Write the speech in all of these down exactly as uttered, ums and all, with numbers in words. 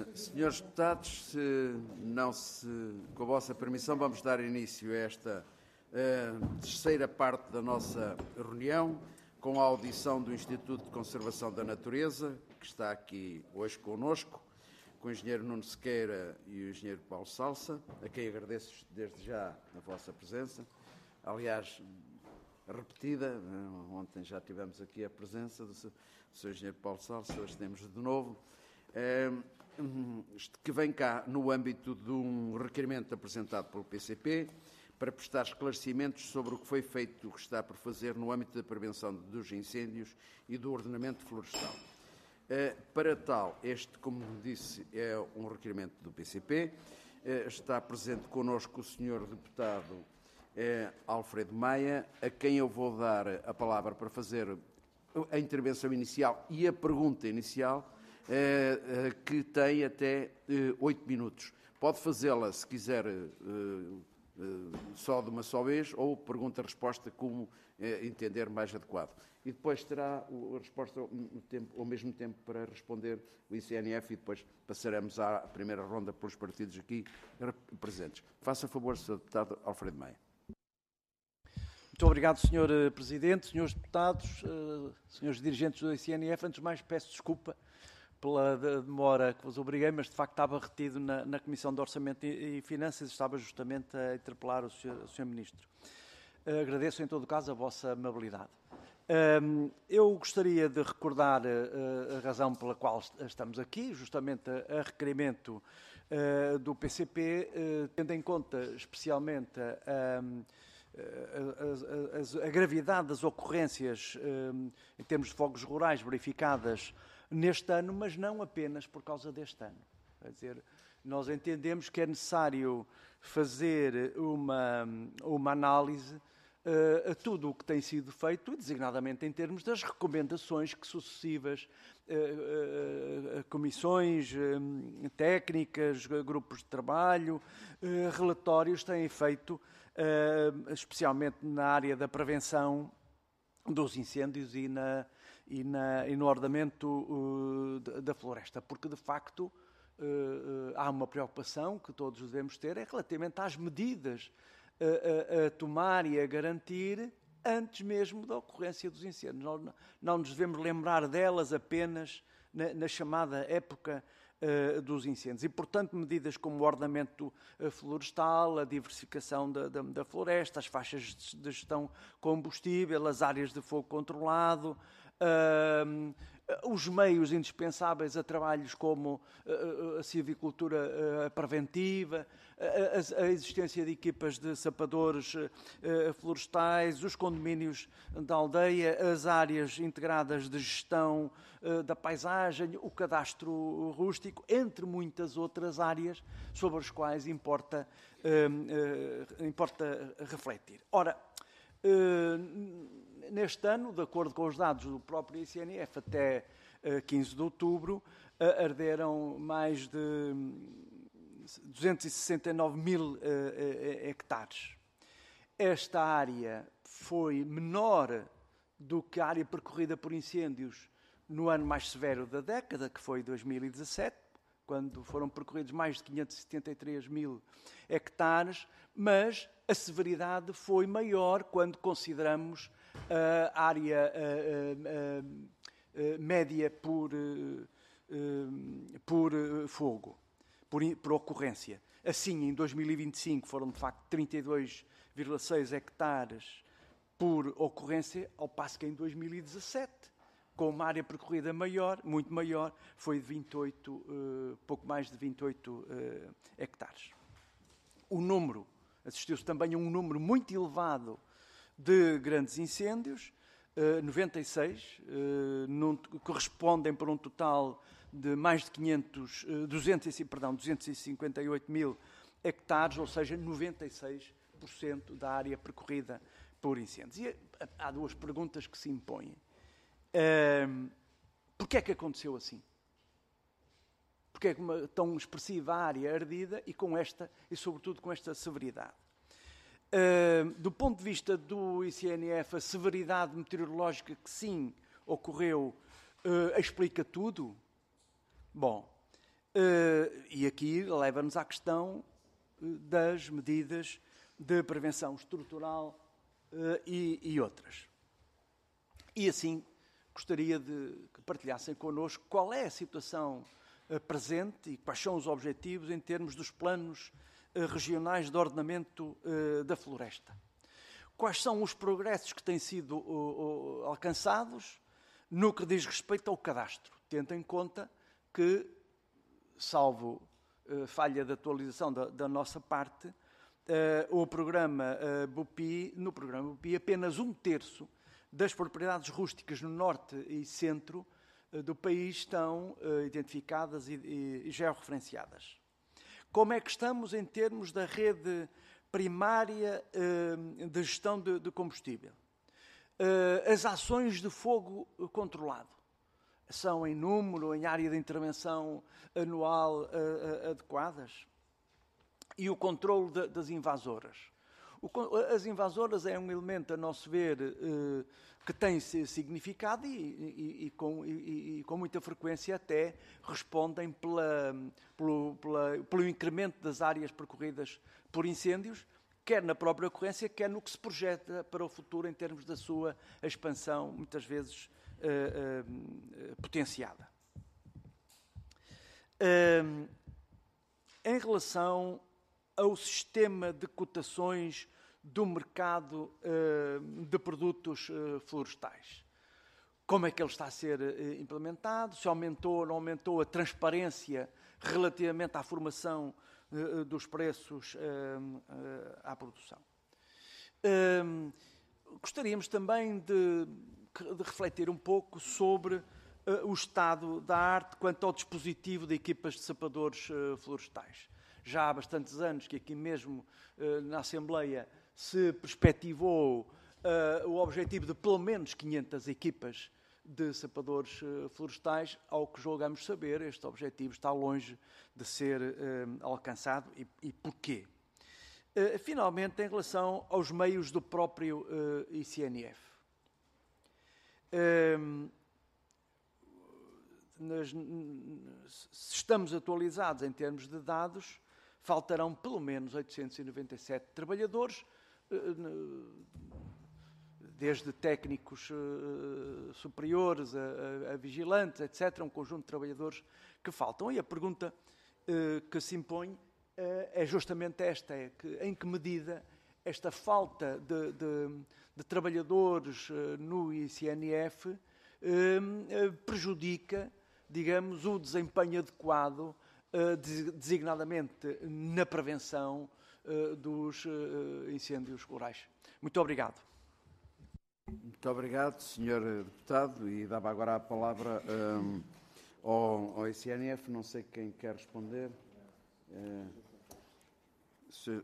Senhores deputados, se não se, com a vossa permissão, vamos dar início a esta uh, terceira parte da nossa reunião, com a audição do Instituto de Conservação da Natureza, que está aqui hoje connosco, com o engenheiro Nuno Sequeira e o engenheiro Paulo Salsa, a quem agradeço desde já a vossa presença. Aliás, repetida, ontem já tivemos aqui a presença do seu engenheiro Paulo Salsa, hoje temos de novo, que vem cá no âmbito de um requerimento apresentado pelo P C P para prestar esclarecimentos sobre o que foi feito e o que está por fazer no âmbito da prevenção dos incêndios e do ordenamento florestal. Para tal, este, como disse, é um requerimento do P C P. Está presente connosco o senhor deputado Alfredo Maia, a quem eu vou dar a palavra para fazer a intervenção inicial e a pergunta inicial, que tem até oito minutos. Pode fazê-la, se quiser, só de uma só vez, ou pergunta-resposta como entender mais adequado. E depois terá a resposta no tempo, ao mesmo tempo para responder o I C N F e depois passaremos à primeira ronda pelos partidos aqui presentes. Faça favor, senhor deputado Alfredo Maia. Muito obrigado, senhor Presidente, senhores deputados, senhores dirigentes do I C N F. Antes de mais, peço desculpa pela demora que vos obriguei, mas de facto estava retido na, na Comissão de Orçamento e, e Finanças e estava justamente a interpelar o senhor, o senhor Ministro. Uh, agradeço, em todo o caso, a vossa amabilidade. Uh, eu gostaria de recordar uh, a razão pela qual estamos aqui, justamente a, a requerimento uh, do P C P, uh, tendo em conta especialmente a, a, a, a, a gravidade das ocorrências uh, em termos de fogos rurais verificadas neste ano, mas não apenas por causa deste ano. Quer dizer, nós entendemos que é necessário fazer uma, uma análise uh, a tudo o que tem sido feito, designadamente em termos das recomendações que sucessivas uh, uh, comissões uh, técnicas, grupos de trabalho, uh, relatórios têm feito, uh, especialmente na área da prevenção dos incêndios e, na, e, na, e no ordenamento uh, da, da floresta, porque de facto uh, uh, há uma preocupação que todos devemos ter é relativamente às medidas uh, a, a tomar e a garantir antes mesmo da ocorrência dos incêndios. Não, não nos devemos lembrar delas apenas na, na chamada época Uh, dos incêndios. E, portanto, medidas como o ordenamento uh, florestal, a diversificação da, da, da floresta, as faixas de gestão de combustível, as áreas de fogo controlado, uh, os meios indispensáveis a trabalhos como uh, a silvicultura uh, preventiva, a, a, a existência de equipas de sapadores uh, florestais, os condomínios da aldeia, as áreas integradas de gestão uh, da paisagem, o cadastro rústico, entre muitas outras áreas sobre as quais importa, uh, uh, importa refletir. Ora, uh, neste ano, de acordo com os dados do próprio I C N F, até uh, quinze de outubro, uh, arderam mais de duzentos e sessenta e nove mil uh, uh, hectares. Esta área foi menor do que a área percorrida por incêndios no ano mais severo da década, que foi dois mil e dezassete, quando foram percorridos mais de quinhentos e setenta e três mil hectares, mas a severidade foi maior quando consideramos a área uh, uh, uh, média por, uh, uh, por uh, fogo, por, por ocorrência. Assim, em dois mil e vinte e cinco foram de facto trinta e dois vírgula seis hectares por ocorrência, ao passo que em dois mil e dezassete, com uma área percorrida maior, muito maior, foi de vinte e oito, uh, pouco mais de vinte e oito uh, hectares. O número, assistiu-se também a um número muito elevado de grandes incêndios, uh, noventa e seis, uh, num, correspondem por um total de mais de quinhentos, uh, duzentos, perdão, duzentos e cinquenta e oito mil hectares, ou seja, noventa e seis por cento da área percorrida por incêndios. E há duas perguntas que se impõem. Uh, Porquê é que aconteceu assim? Porquê é que uma tão expressiva área ardida e com esta, e sobretudo com esta severidade? Uh, do ponto de vista do I C N F, a severidade meteorológica que sim ocorreu uh, explica tudo? Bom, E aqui leva-nos à questão das medidas de prevenção estrutural e, e outras. E assim, gostaria de que partilhassem connosco qual é a situação presente e quais são os objetivos em termos dos planos regionais de ordenamento da floresta. Quais são os progressos que têm sido alcançados no que diz respeito ao cadastro, tendo em conta que, salvo falha de atualização da, da nossa parte, o programa B U P I, no programa B U P I, apenas um terço das propriedades rústicas no norte e centro do país estão identificadas e, e, e georreferenciadas. Como é que estamos em termos da rede primária de gestão de, de combustível? As ações de fogo controlado são em número, em área de intervenção anual adequadas? E o controle de, das invasoras? O, as invasoras é um elemento, a nosso ver, eh, que tem significado e, e, e, com, e, e com muita frequência até respondem pela, pelo, pela, pelo incremento das áreas percorridas por incêndios, quer na própria ocorrência, quer no que se projeta para o futuro em termos da sua expansão, muitas vezes eh, eh, potenciada. Eh, em relação ao sistema de cotações do mercado uh, de produtos uh, florestais. Como é que ele está a ser uh, implementado? Se aumentou ou não aumentou a transparência relativamente à formação uh, dos preços uh, uh, à produção. Uh, gostaríamos também de, de refletir um pouco sobre uh, o estado da arte quanto ao dispositivo de equipas de sapadores uh, florestais. Já há bastantes anos que aqui mesmo uh, na Assembleia se perspectivou uh, o objetivo de pelo menos quinhentas equipas de sapadores uh, florestais. Ao que julgamos saber, este objetivo está longe de ser uh, alcançado. E, e porquê? Uh, finalmente, em relação aos meios do próprio uh, I C N F. Uh, nas, se estamos atualizados em termos de dados, faltarão pelo menos oitocentos e noventa e sete trabalhadores, desde técnicos superiores a, a, a vigilantes, etcétera, um conjunto de trabalhadores que faltam. E a pergunta que se impõe é justamente esta, é que, em que medida esta falta de, de, de trabalhadores no I C N F prejudica, digamos, o desempenho adequado, designadamente na prevenção dos incêndios rurais. Muito obrigado. Muito obrigado, senhor Deputado, e dava agora a palavra um, ao, ao I C N F, não sei quem quer responder. Uh, se...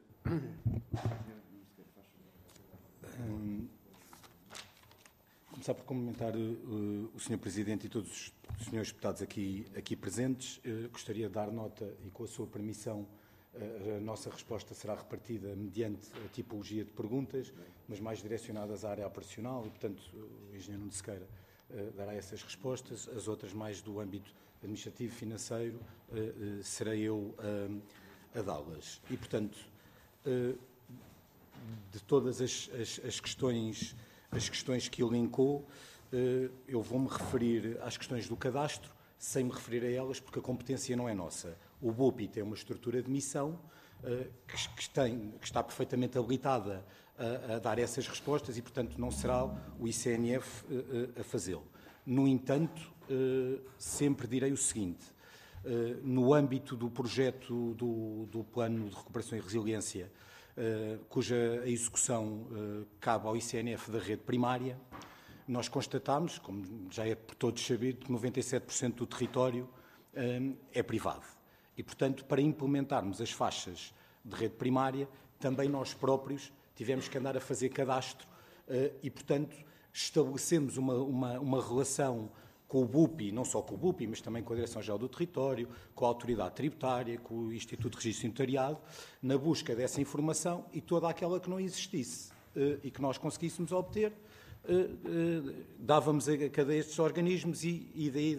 um, começar por cumprimentar uh, o senhor Presidente e todos os senhores deputados aqui, aqui presentes. Uh, gostaria de dar nota e, com a sua permissão, a nossa resposta será repartida mediante a tipologia de perguntas, mas mais direcionadas à área operacional e, portanto, o engenheiro Nuno Sequeira uh, dará essas respostas. As outras, mais do âmbito administrativo, financeiro, uh, uh, serei eu uh, a dá-las. E, portanto, uh, de todas as, as, as, questões, as questões que elencou, uh, eu vou-me referir às questões do cadastro, sem me referir a elas, porque a competência não é nossa. O B U P I tem uma estrutura de missão uh, que, que, tem, que está perfeitamente habilitada a, a dar essas respostas e, portanto, não será o I C N F uh, uh, a fazê-lo. No entanto, uh, sempre direi o seguinte: uh, no âmbito do projeto do, do Plano de Recuperação e Resiliência, uh, cuja a execução uh, cabe ao I C N F da rede primária, nós constatamos, como já é por todos sabido, que noventa e sete por cento do território uh, é privado. E, portanto, para implementarmos as faixas de rede primária, também nós próprios tivemos que andar a fazer cadastro uh, e, portanto, estabelecemos uma, uma, uma relação com o B U P I, não só com o B U P I, mas também com a Direção-Geral do Território, com a Autoridade Tributária, com o Instituto de Registro e Notariado, na busca dessa informação e toda aquela que não existisse uh, e que nós conseguíssemos obter, uh, uh, dávamos a cada estes organismos e, e da idem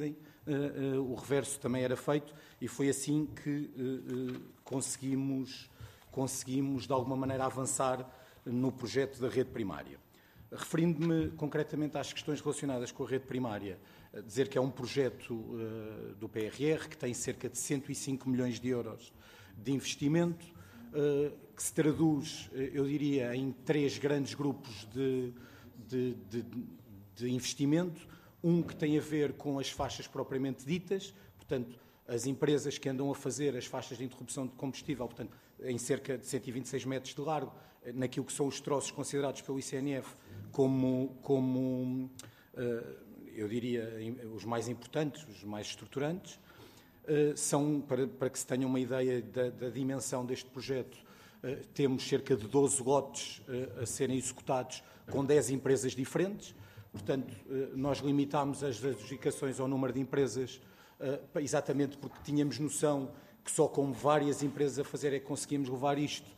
uh, uh, o reverso também era feito, e foi assim que uh, uh, conseguimos, conseguimos, de alguma maneira, avançar no projeto da rede primária. Referindo-me concretamente às questões relacionadas com a rede primária, dizer que é um projeto uh, do P R R que tem cerca de cento e cinco milhões de euros de investimento, uh, que se traduz, eu diria, em três grandes grupos de, de, de, de investimento. Um que tem a ver com as faixas propriamente ditas, portanto, as empresas que andam a fazer as faixas de interrupção de combustível, portanto, em cerca de cento e vinte e seis metros de largo, naquilo que são os troços considerados pelo I C N F como, como eu diria, os mais importantes, os mais estruturantes. São, para, para que se tenha uma ideia da, da dimensão deste projeto, temos cerca de doze lotes a serem executados com dez empresas diferentes. Portanto, nós limitámos as adjudicações ao número de empresas exatamente porque tínhamos noção que só com várias empresas a fazer é que conseguimos levar isto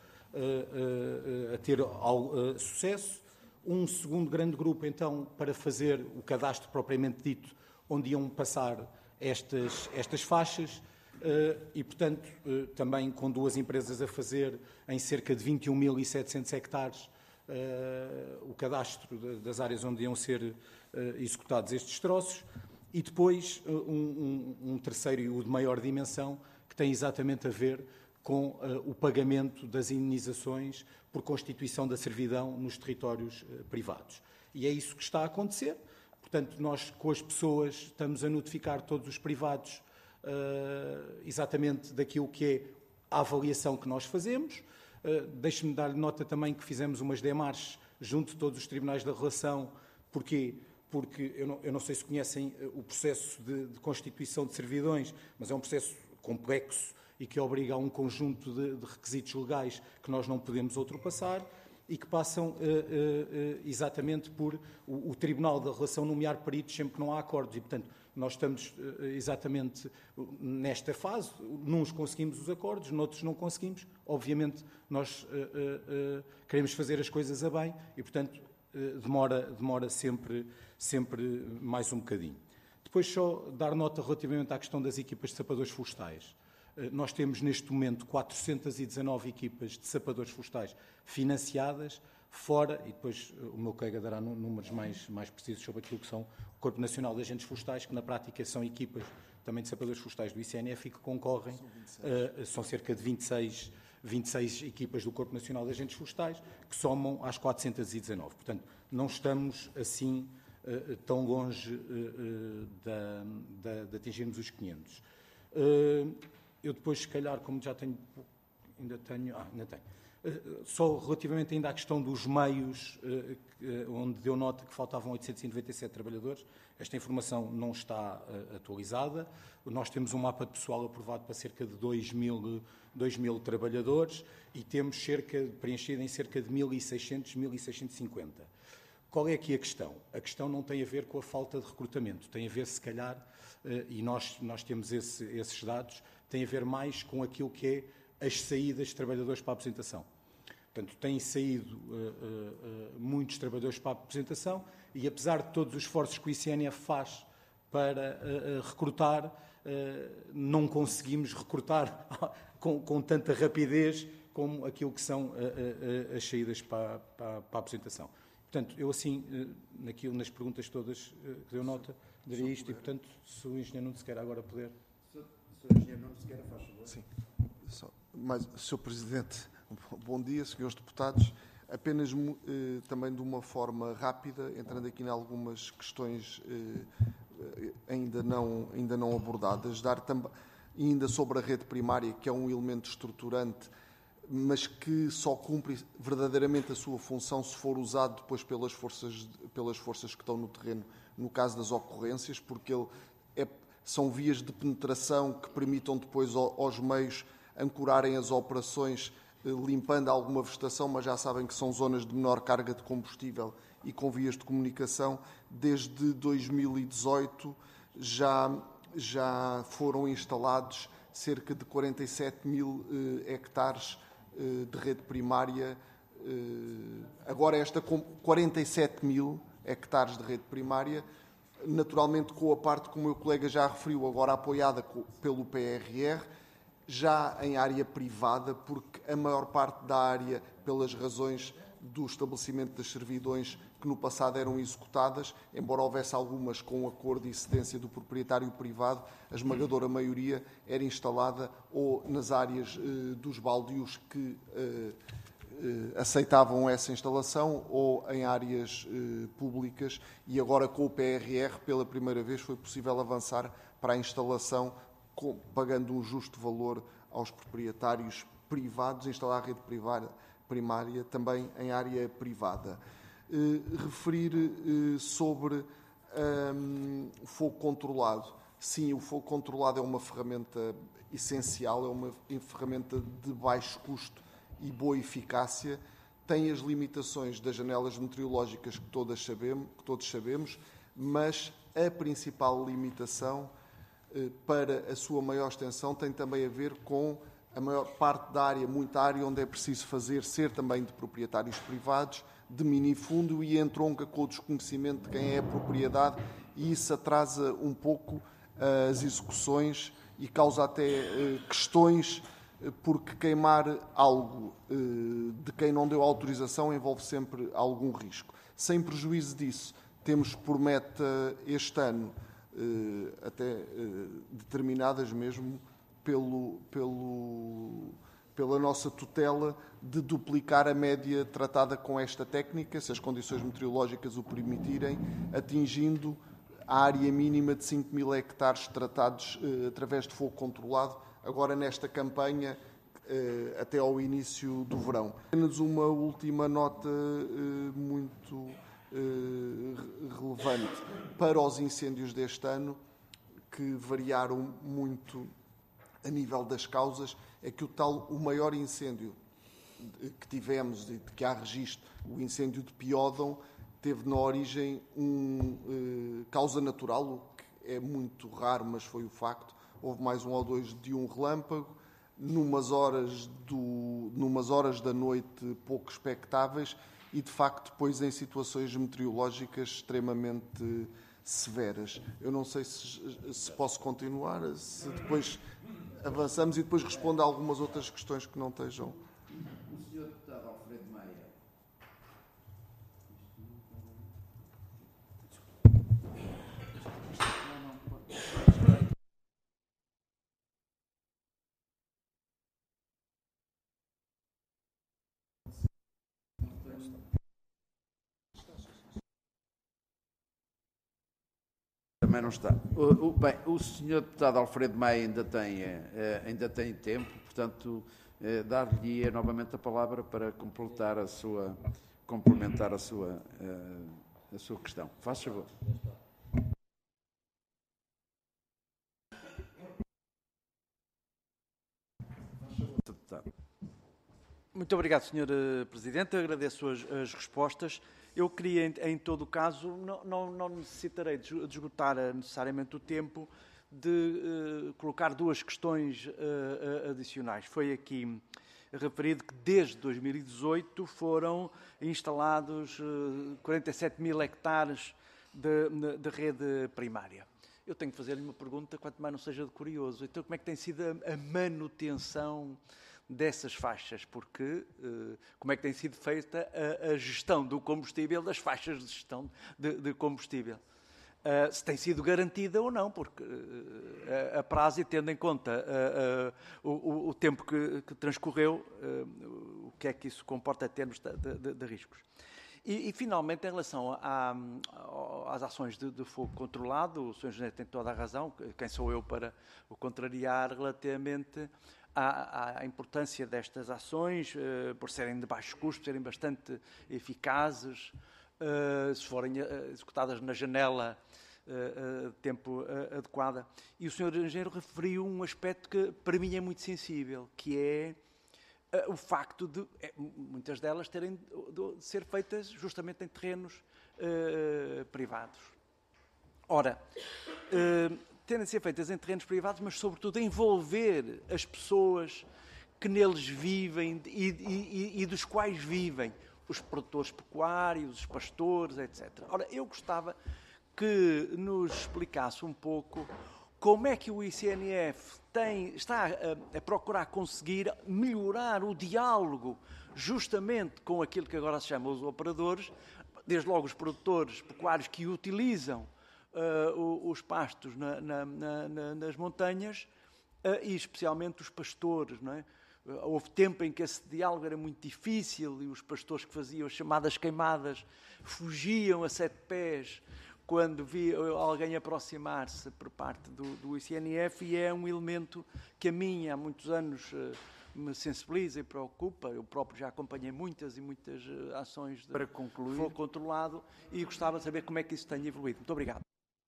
a ter sucesso. Um segundo grande grupo, então, para fazer o cadastro propriamente dito, onde iam passar estas, estas faixas e, portanto, também com duas empresas a fazer em cerca de vinte e um mil e setecentos hectares o cadastro das áreas onde iam ser executados estes troços. E depois um, um, um terceiro e o de maior dimensão, que tem exatamente a ver com uh, o pagamento das indenizações por constituição da servidão nos territórios uh, privados. E é isso que está a acontecer. Portanto, nós com as pessoas estamos a notificar todos os privados uh, exatamente daquilo que é a avaliação que nós fazemos. Uh, Deixe-me dar nota também que fizemos umas demarches junto de todos os tribunais da relação. Porquê? Porque eu não, eu não sei se conhecem o processo de, de constituição de servidões, mas é um processo complexo e que obriga a um conjunto de, de requisitos legais que nós não podemos ultrapassar e que passam uh, uh, uh, exatamente por o, o Tribunal da Relação nomear peritos sempre que não há acordos. E, portanto, nós estamos uh, exatamente nesta fase. Nuns conseguimos os acordos, noutros não conseguimos. Obviamente, nós uh, uh, uh, queremos fazer as coisas a bem e, portanto, uh, demora, demora sempre... sempre mais um bocadinho. Depois só dar nota relativamente à questão das equipas de sapadores florestais. Nós temos neste momento quatrocentas e dezanove equipas de sapadores florestais financiadas, fora, e depois o meu colega dará números mais, mais precisos sobre aquilo que são o Corpo Nacional de Agentes Florestais, que na prática são equipas também de sapadores florestais do I C N F e que concorrem, uh, são cerca de vinte e seis, vinte e seis equipas do Corpo Nacional de Agentes Florestais, que somam às quatrocentas e dezanove. Portanto, não estamos assim Uh, tão longe uh, uh, da, da, de atingirmos os quinhentos. Uh, eu depois, se calhar, como já tenho... Ainda tenho... Ah, ainda tenho. Uh, só relativamente ainda à questão dos meios, uh, uh, onde deu nota que faltavam oitocentos e noventa e sete trabalhadores. Esta informação não está uh, atualizada. Nós temos um mapa de pessoal aprovado para cerca de dois mil, dois mil trabalhadores e temos cerca, preenchido em cerca de mil e seiscentos, mil seiscentos e cinquenta. Qual é aqui a questão? A questão não tem a ver com a falta de recrutamento, tem a ver, se calhar, e nós, nós temos esse, esses dados, tem a ver mais com aquilo que é as saídas de trabalhadores para a aposentação. Portanto, têm saído uh, uh, muitos trabalhadores para a aposentação e, apesar de todos os esforços que o I C N F faz para uh, uh, recrutar, uh, não conseguimos recrutar com, com tanta rapidez como aquilo que são uh, uh, as saídas para, para, para a aposentação. Portanto, eu assim, naquilo, nas perguntas todas que deu nota, daria isto e, portanto, se o engenheiro Nuno Sequeira agora puder... Se o engenheiro Nuno Sequeira faz favor. Sim. Só, mas, senhor Presidente, bom dia, senhores deputados. Apenas eh, também de uma forma rápida, entrando aqui em algumas questões eh, ainda, não, ainda não abordadas, dar também, ainda sobre a rede primária, que é um elemento estruturante, mas que só cumpre verdadeiramente a sua função se for usado depois pelas forças, pelas forças que estão no terreno, no caso das ocorrências, porque ele é, são vias de penetração que permitam depois aos meios ancorarem as operações, limpando alguma vegetação, mas já sabem que são zonas de menor carga de combustível e com vias de comunicação. Desde dois mil e dezoito já, já foram instalados cerca de quarenta e sete mil eh, hectares de rede primária, agora esta com quarenta e sete mil hectares de rede primária, naturalmente com a parte, como o meu colega já referiu, agora apoiada pelo P R R, já em área privada, porque a maior parte da área, pelas razões do estabelecimento das servidões que no passado eram executadas, embora houvesse algumas com acordo e cedência do proprietário privado, a esmagadora maioria era instalada ou nas áreas eh, dos baldios que eh, eh, aceitavam essa instalação ou em áreas eh, públicas, e agora com o P R R pela primeira vez foi possível avançar para a instalação com, pagando um justo valor aos proprietários privados, instalar a rede privada, primária também em área privada. Uh, referir uh, sobre um, o fogo controlado. Sim, o fogo controlado é uma ferramenta essencial, é uma ferramenta de baixo custo e boa eficácia. Tem as limitações das janelas meteorológicas que, todas sabemos, que todos sabemos, mas a principal limitação uh, para a sua maior extensão tem também a ver com a maior parte da área, muita área onde é preciso fazer ser também de proprietários privados, de minifundo, e entronca com o desconhecimento de quem é a propriedade, e isso atrasa um pouco uh, as execuções e causa até uh, questões, uh, porque queimar algo uh, de quem não deu autorização envolve sempre algum risco. Sem prejuízo disso, temos por meta este ano, uh, até uh, determinadas mesmo pelo... pelo pela nossa tutela, de duplicar a média tratada com esta técnica, se as condições meteorológicas o permitirem, atingindo a área mínima de cinco mil hectares tratados eh, através de fogo controlado, agora nesta campanha eh, até ao início do verão. Apenas uma última nota eh, muito eh, relevante para os incêndios deste ano, que variaram muito a nível das causas, é que o tal, o maior incêndio que tivemos e de que há registro, o incêndio de Piódão, teve na origem um eh, causa natural, o que é muito raro, mas foi o facto. Houve mais um ou dois de um relâmpago, numas horas, do, numas horas da noite pouco expectáveis, e de facto depois em situações meteorológicas extremamente severas. Eu não sei se, se posso continuar, se depois avançamos e depois respondo a algumas outras questões que não estejam. O senhor Deputado Alfredo Maia. Também não está. O, o, bem, o senhor Deputado Alfredo Maia ainda tem, eh, ainda tem tempo, portanto, eh, dar-lhe novamente a palavra para completar a sua, complementar a sua, eh, a sua questão. Faz favor. Muito obrigado, senhor Presidente. Agradeço as, as respostas. Eu queria, em, em todo o caso, não, não, não necessitarei de esgotar necessariamente o tempo de uh, colocar duas questões uh, adicionais. Foi aqui referido que desde dois mil e dezoito foram instalados uh, quarenta e sete mil hectares de, de rede primária. Eu tenho que fazer-lhe uma pergunta, quanto mais não seja de curioso. Então, como é que tem sido a, a manutenção dessas faixas? Porque uh, como é que tem sido feita a, a gestão do combustível, das faixas de gestão de, de combustível? Uh, se tem sido garantida ou não, porque uh, a, a prazo, tendo em conta uh, uh, o, o tempo que, que transcorreu, uh, o que é que isso comporta em termos de, de, de riscos. E, e, finalmente, em relação a, a, às ações de, de fogo controlado, o senhor Engenheiro tem toda a razão, quem sou eu para o contrariar relativamente à, à importância destas ações, uh, por serem de baixo custo, por serem bastante eficazes, uh, se forem uh, executadas na janela uh, uh, tempo uh, adequada. E o senhor Engenheiro referiu um aspecto que para mim é muito sensível, que é uh, o facto de é, muitas delas terem de, de ser feitas justamente em terrenos uh, privados. Ora, uh, terem de ser feitas em terrenos privados, mas sobretudo envolver as pessoas que neles vivem e, e, e dos quais vivem, os produtores pecuários, os pastores, etcétera. Ora, eu gostava que nos explicasse um pouco como é que o I C N F tem, está a, a procurar conseguir melhorar o diálogo justamente com aquilo que agora se chama os operadores, desde logo os produtores pecuários que utilizam uh, os pastos na, na, na, nas montanhas uh, e especialmente os pastores, não é? Houve tempo em que esse diálogo era muito difícil e os pastores que faziam as chamadas queimadas fugiam a sete pés quando via alguém aproximar-se por parte do, do I C N F, e é um elemento que a mim há muitos anos uh, me sensibiliza e preocupa. Eu próprio já acompanhei muitas e muitas uh, ações de Para concluir, fogo controlado e gostava de saber como é que isso tem evoluído. Muito obrigado.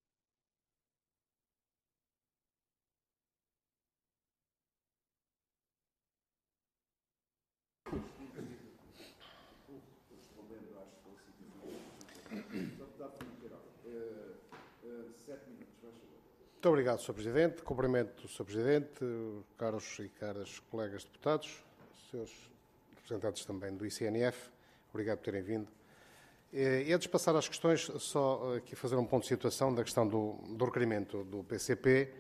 Muito obrigado, senhor Presidente. Cumprimento o senhor Presidente, caros e caras colegas deputados, senhores representantes também do I C N F. Obrigado por terem vindo. E antes de passar às questões, só aqui fazer um ponto de situação da questão do, do requerimento do P C P,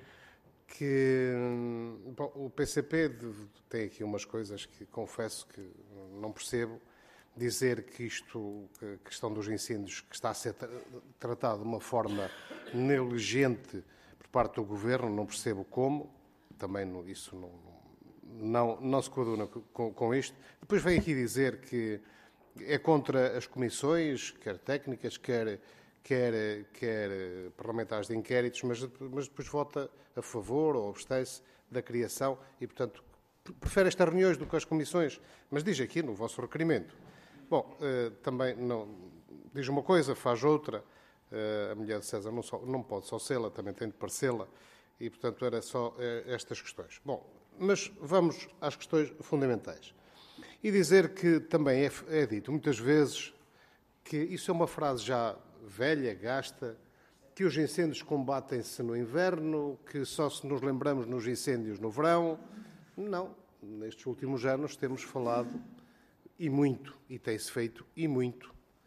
que bom, o P C P tem aqui umas coisas que confesso que não percebo. Dizer que isto, a questão dos incêndios, que está a ser tratado de uma forma negligente por parte do Governo, não percebo como, também não, isso não, não, não se coaduna com, com isto. Depois vem aqui dizer que é contra as comissões, quer técnicas, quer, quer, quer parlamentares de inquéritos, mas, mas depois vota a favor ou abstém-se da criação e, portanto, prefere estas reuniões do que as comissões, mas diz aqui no vosso requerimento. Bom, eh, também não, diz uma coisa, faz outra. Eh, a mulher de César não, só, não pode só sê-la, também tem de parecê-la. E, portanto, era só eh, estas questões. Bom, mas vamos às questões fundamentais. E dizer que também é, é dito muitas vezes que isso é uma frase já velha, gasta, que os incêndios combatem-se no inverno, que só se nos lembramos nos incêndios no verão. Não, nestes últimos anos temos falado e muito, e tem-se feito e muito,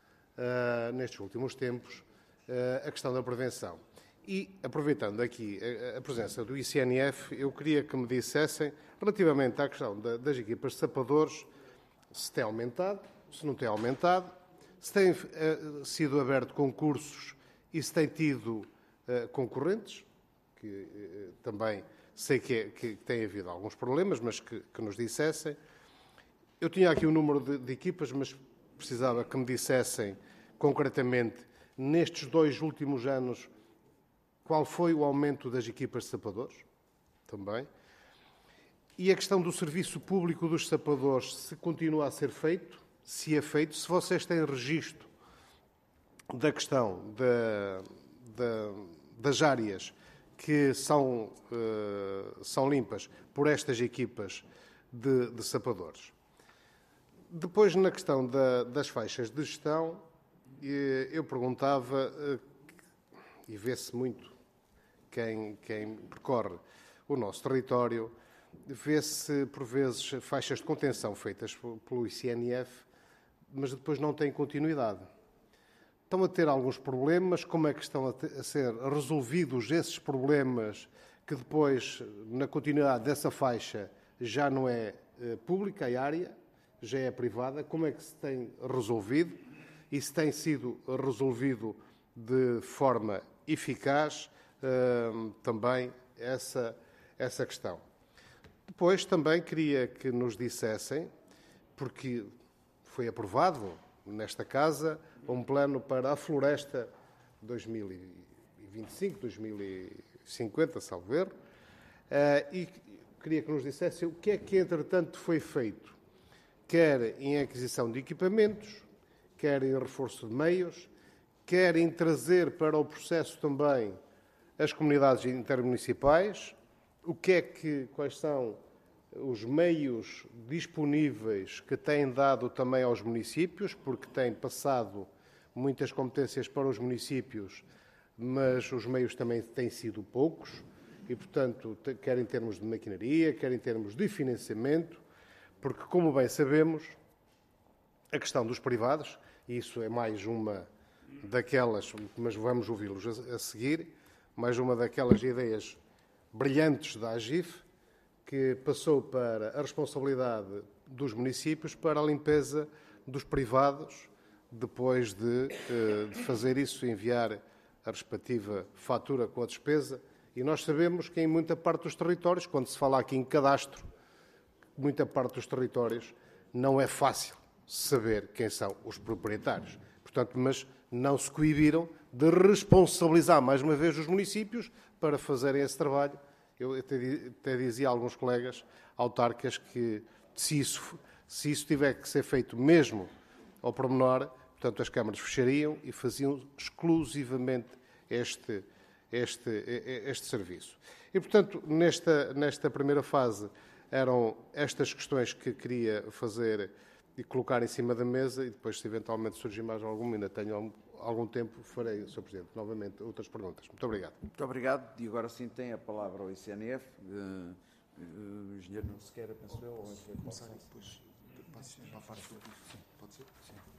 uh, nestes últimos tempos, uh, a questão da prevenção. E, aproveitando aqui a, a presença do I C N F, eu queria que me dissessem, relativamente à questão da, das equipas de sapadores, se tem aumentado, se não tem aumentado, se tem uh, sido aberto concursos e se tem tido uh, concorrentes, que uh, também sei que, é, que tem havido alguns problemas, mas que, que nos dissessem. Eu tinha aqui o número de, de equipas, mas precisava que me dissessem concretamente, nestes dois últimos anos, qual foi o aumento das equipas de sapadores, também. E a questão do serviço público dos sapadores, se continua a ser feito, se é feito, se vocês têm registro da questão da, da, das áreas que são, uh, são limpas por estas equipas de, de sapadores. Depois, na questão da, das faixas de gestão, eu perguntava, e vê-se muito quem, quem percorre o nosso território, vê-se, por vezes, faixas de contenção feitas pelo I C N F, mas depois não têm continuidade. Estão a ter alguns problemas, como é que estão a, ter, a ser resolvidos esses problemas que depois, na continuidade dessa faixa, já não é eh, pública a área, já é privada, como é que se tem resolvido e se tem sido resolvido de forma eficaz uh, também essa, essa questão. Depois também queria que nos dissessem, porque foi aprovado nesta Casa um plano para a floresta dois mil e vinte e cinco, dois mil e cinquenta, salvo erro, uh, e queria que nos dissessem o que é que entretanto foi feito, quer em aquisição de equipamentos, quer em reforço de meios, quer em trazer para o processo também as comunidades intermunicipais, o que é que, quais são os meios disponíveis que têm dado também aos municípios, porque têm passado muitas competências para os municípios, mas os meios também têm sido poucos, e, portanto, quer em termos de maquinaria, quer em termos de financiamento, porque, como bem sabemos, a questão dos privados, e isso é mais uma, daquelas, mas vamos ouvi-los a, a seguir, mais uma daquelas ideias brilhantes da AGIF, que passou para a responsabilidade dos municípios para a limpeza dos privados, depois de, de fazer isso, enviar a respectiva fatura com a despesa. E nós sabemos que em muita parte dos territórios, quando se fala aqui em cadastro, muita parte dos territórios não é fácil saber quem são os proprietários. Portanto, mas não se coibiram de responsabilizar mais uma vez os municípios para fazerem esse trabalho. Eu até, até dizia a alguns colegas autarcas que se isso, se isso tiver que ser feito mesmo ao pormenor, portanto as câmaras fechariam e faziam exclusivamente este, este, este serviço. E, portanto, nesta, nesta primeira fase eram estas questões que queria fazer e colocar em cima da mesa, e depois, se eventualmente surgir mais alguma, ainda tenho algum, algum tempo, farei, senhor Presidente, novamente outras perguntas. Muito obrigado. Muito obrigado. E agora sim tem a palavra o I C N F. Uh, uh, o engenheiro não se quer, penso eu. Ou é começar e depois passo para a parte do... Pode ser?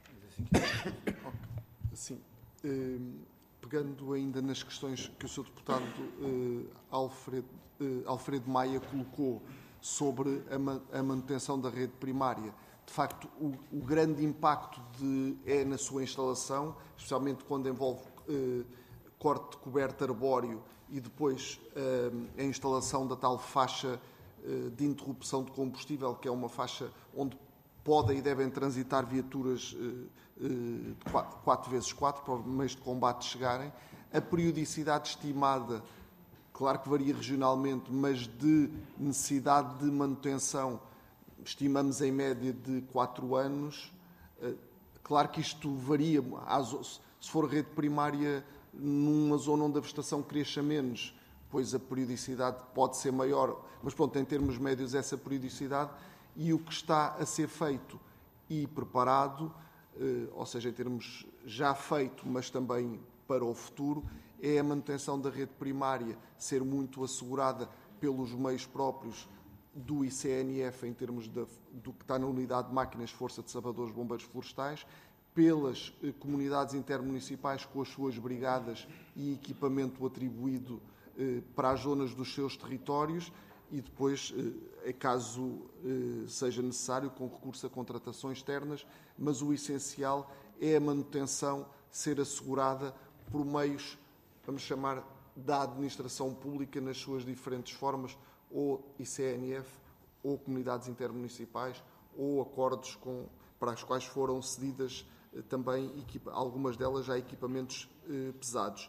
Sim. Sim. Uh, pegando ainda nas questões que o senhor Deputado uh, Alfredo, uh, Alfredo Maia colocou sobre a, ma a manutenção da rede primária, de facto, o, o grande impacto de, é na sua instalação, especialmente quando envolve eh, corte de coberto arbóreo e depois eh, a instalação da tal faixa eh, de interrupção de combustível, que é uma faixa onde podem e devem transitar viaturas eh, eh, de quatro vezes quatro para os meios de combate chegarem. A periodicidade estimada, claro que varia regionalmente, mas de necessidade de manutenção, estimamos em média de quatro anos. Claro que isto varia. Se for rede primária numa zona onde a vegetação cresça menos, pois a periodicidade pode ser maior. Mas pronto, em termos médios, essa periodicidade. E o que está a ser feito e preparado, ou seja, em termos já feito, mas também para o futuro, é a manutenção da rede primária ser muito assegurada pelos meios próprios do I C N F, em termos de, do que está na unidade de máquinas, Força de Salvadores, Bombeiros Florestais, pelas eh, comunidades intermunicipais com as suas brigadas e equipamento atribuído eh, para as zonas dos seus territórios e depois, eh, caso eh, seja necessário, com recurso a contratações externas, mas o essencial é a manutenção ser assegurada por meios, vamos chamar, da administração pública nas suas diferentes formas, ou I C N F, ou comunidades intermunicipais, ou acordos com, para as quais foram cedidas eh, também, equipa, algumas delas já equipamentos eh, pesados.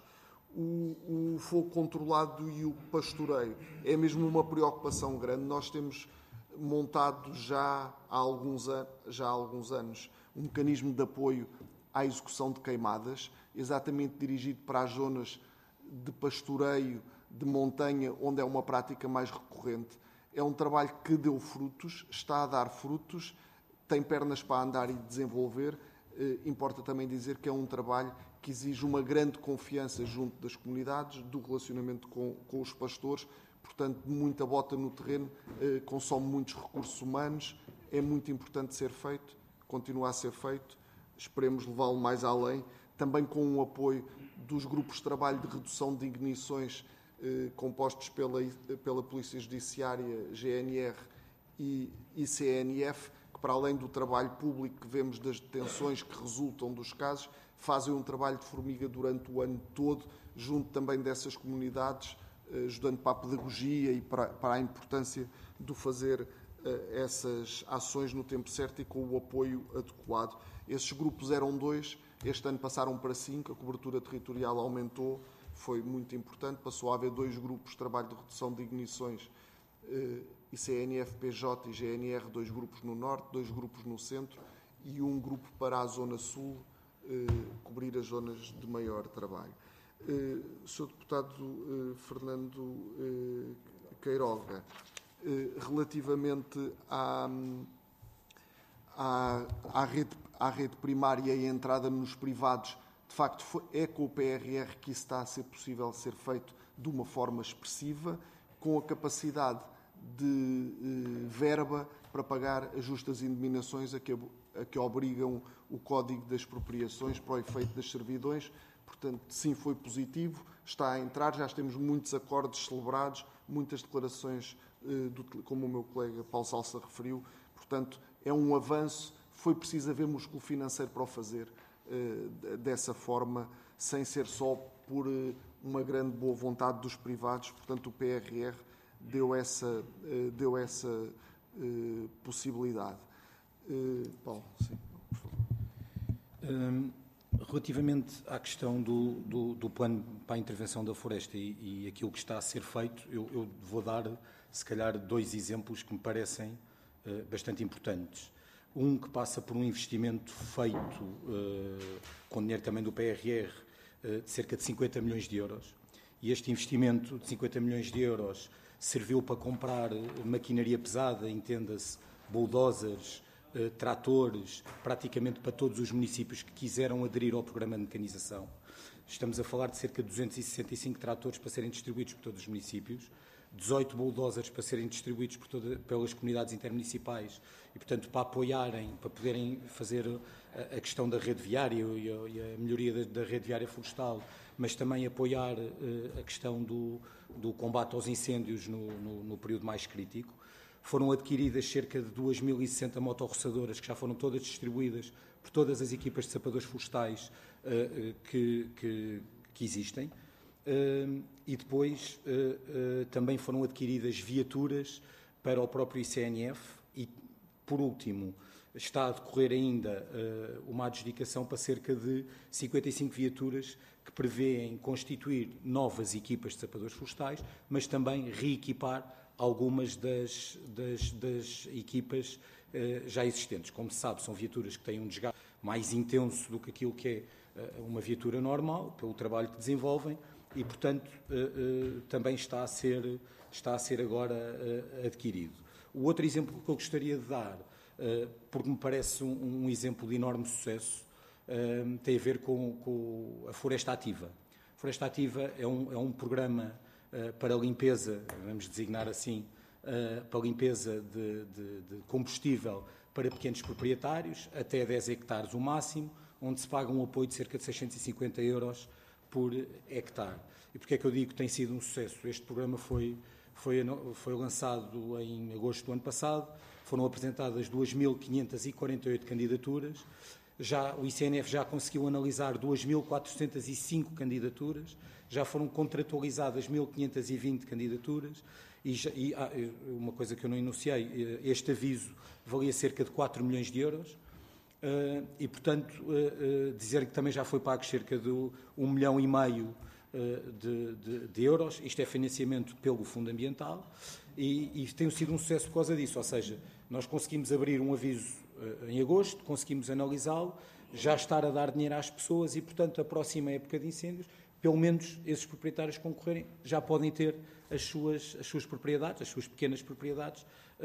O, o fogo controlado e o pastoreio é mesmo uma preocupação grande. Nós temos montado já há alguns, an já há alguns anos um mecanismo de apoio à execução de queimadas, exatamente dirigido para as zonas de pastoreio de montanha, onde é uma prática mais recorrente. É um trabalho que deu frutos, está a dar frutos, tem pernas para andar e desenvolver. Eh, importa também dizer que é um trabalho que exige uma grande confiança junto das comunidades, do relacionamento com, com os pastores, portanto, muita bota no terreno, eh, consome muitos recursos humanos, é muito importante ser feito, continua a ser feito, esperemos levá-lo mais além, também com o apoio dos grupos de trabalho de redução de ignições eh, compostos pela, pela Polícia Judiciária, G N R e I C N F, que para além do trabalho público que vemos das detenções que resultam dos casos, fazem um trabalho de formiga durante o ano todo, junto também dessas comunidades, eh, ajudando para a pedagogia e para, para a importância de fazer eh, essas ações no tempo certo e com o apoio adequado. Esses grupos eram dois, este ano passaram para cinco, a cobertura territorial aumentou, foi muito importante, passou a haver dois grupos de trabalho de redução de ignições, eh, I C N F P J e G N R, dois grupos no norte, dois grupos no centro e um grupo para a zona sul, eh, cobrir as zonas de maior trabalho. Eh, senhor Deputado eh, Fernando eh, Queiroga, eh, relativamente à, à, à, rede, à rede primária e a entrada nos privados, de facto foi, é com o P R R que isso está a ser possível ser feito de uma forma expressiva, com a capacidade de eh, verba para pagar as justas indemnizações a que, a que obrigam o Código das Expropriações para o efeito das servidões. Portanto, sim, foi positivo, está a entrar, já temos muitos acordos celebrados, muitas declarações, eh, do, como o meu colega Paulo Salsa referiu. Portanto, é um avanço, foi preciso haver músculo financeiro para o fazer eh, dessa forma, sem ser só por eh, uma grande boa vontade dos privados. Portanto, o P R R deu essa, eh, deu essa eh, possibilidade. Eh, Paulo, sim, por favor. Hum, relativamente à questão do, do, do plano para a intervenção da floresta e, e aquilo que está a ser feito, eu, eu vou dar, se calhar, dois exemplos que me parecem uh, bastante importantes. Um que passa por um investimento feito uh, com dinheiro também do P R R uh, de cerca de cinquenta milhões de euros. E este investimento de cinquenta milhões de euros serviu para comprar maquinaria pesada, entenda-se, bulldozers, uh, tratores, praticamente para todos os municípios que quiseram aderir ao programa de mecanização. Estamos a falar de cerca de duzentos e sessenta e cinco tratores para serem distribuídos por todos os municípios, dezoito bulldozers para serem distribuídos por toda, pelas comunidades intermunicipais e, portanto, para apoiarem, para poderem fazer a, a questão da rede viária e a, e a melhoria da, da rede viária florestal, mas também apoiar uh, a questão do, do combate aos incêndios no, no, no período mais crítico. Foram adquiridas cerca de duas mil e sessenta motorroçadoras que já foram todas distribuídas por todas as equipas de sapadores florestais uh, uh, que, que, que existem. Uh, e depois uh, uh, também foram adquiridas viaturas para o próprio I C N F e, por último, está a decorrer ainda uh, uma adjudicação para cerca de cinquenta e cinco viaturas que prevêem constituir novas equipas de sapadores florestais, mas também reequipar algumas das, das, das equipas uh, já existentes. Como se sabe, são viaturas que têm um desgaste mais intenso do que aquilo que é uh, uma viatura normal, pelo trabalho que desenvolvem, e, portanto, uh, uh, também está a ser, está a ser agora uh, adquirido. O outro exemplo que eu gostaria de dar, uh, porque me parece um, um exemplo de enorme sucesso, uh, tem a ver com, com a Floresta Ativa. A Floresta Ativa é um, é um programa uh, para limpeza, vamos designar assim, uh, para limpeza de, de, de combustível para pequenos proprietários, até dez hectares o máximo, onde se paga um apoio de cerca de seiscentos e cinquenta euros por hectare. E porquê é que eu digo que tem sido um sucesso? Este programa foi, foi, foi lançado em agosto do ano passado, foram apresentadas duas mil quinhentas e quarenta e oito candidaturas, já, o I C N F já conseguiu analisar duas mil quatrocentas e cinco candidaturas, já foram contratualizadas mil quinhentas e vinte candidaturas, e, já, e ah, uma coisa que eu não enunciei, este aviso valia cerca de quatro milhões de euros, Uh, e, portanto, uh, uh, dizer que também já foi pago cerca de um milhão e meio uh, de, de, de euros. Isto é financiamento pelo Fundo Ambiental e, e tem sido um sucesso por causa disso. Ou seja, nós conseguimos abrir um aviso uh, em agosto, conseguimos analisá-lo, já estar a dar dinheiro às pessoas e, portanto, a próxima época de incêndios, pelo menos esses proprietários que concorrerem já podem ter as suas, as suas propriedades, as suas pequenas propriedades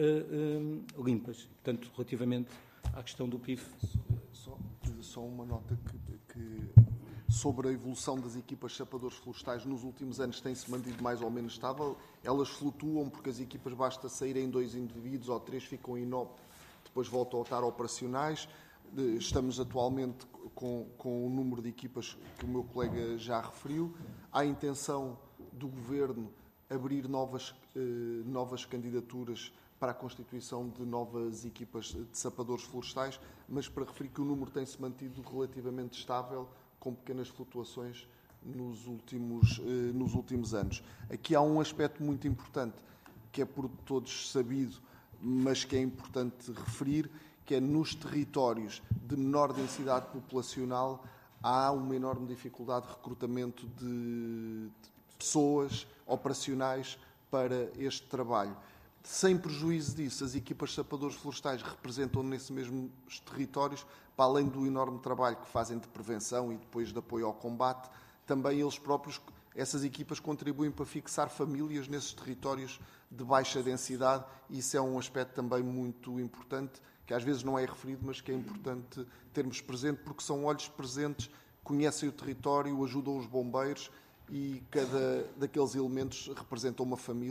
uh, uh, limpas. Portanto, relativamente à questão do P I F. Só, só uma nota que, que sobre a evolução das equipas de sapadores florestais nos últimos anos tem-se mantido mais ou menos estável. Elas flutuam porque as equipas basta saírem dois indivíduos ou três, ficam in op, depois voltam a estar operacionais. Estamos atualmente com, com o número de equipas que o meu colega já referiu. Há a intenção do Governo abrir novas, eh, novas candidaturas para a constituição de novas equipas de sapadores florestais, mas para referir que o número tem-se mantido relativamente estável, com pequenas flutuações nos últimos, eh, nos últimos anos. Aqui há um aspecto muito importante, que é por todos sabido, mas que é importante referir, que é nos territórios de menor densidade populacional há uma enorme dificuldade de recrutamento de pessoas operacionais para este trabalho. Sem prejuízo disso, as equipas de sapadores florestais representam nesses mesmos territórios, para além do enorme trabalho que fazem de prevenção e depois de apoio ao combate, também eles próprios, essas equipas contribuem para fixar famílias nesses territórios de baixa densidade e isso é um aspecto também muito importante, que às vezes não é referido, mas que é importante termos presente, porque são olhos presentes, conhecem o território, ajudam os bombeiros e cada daqueles elementos representa uma família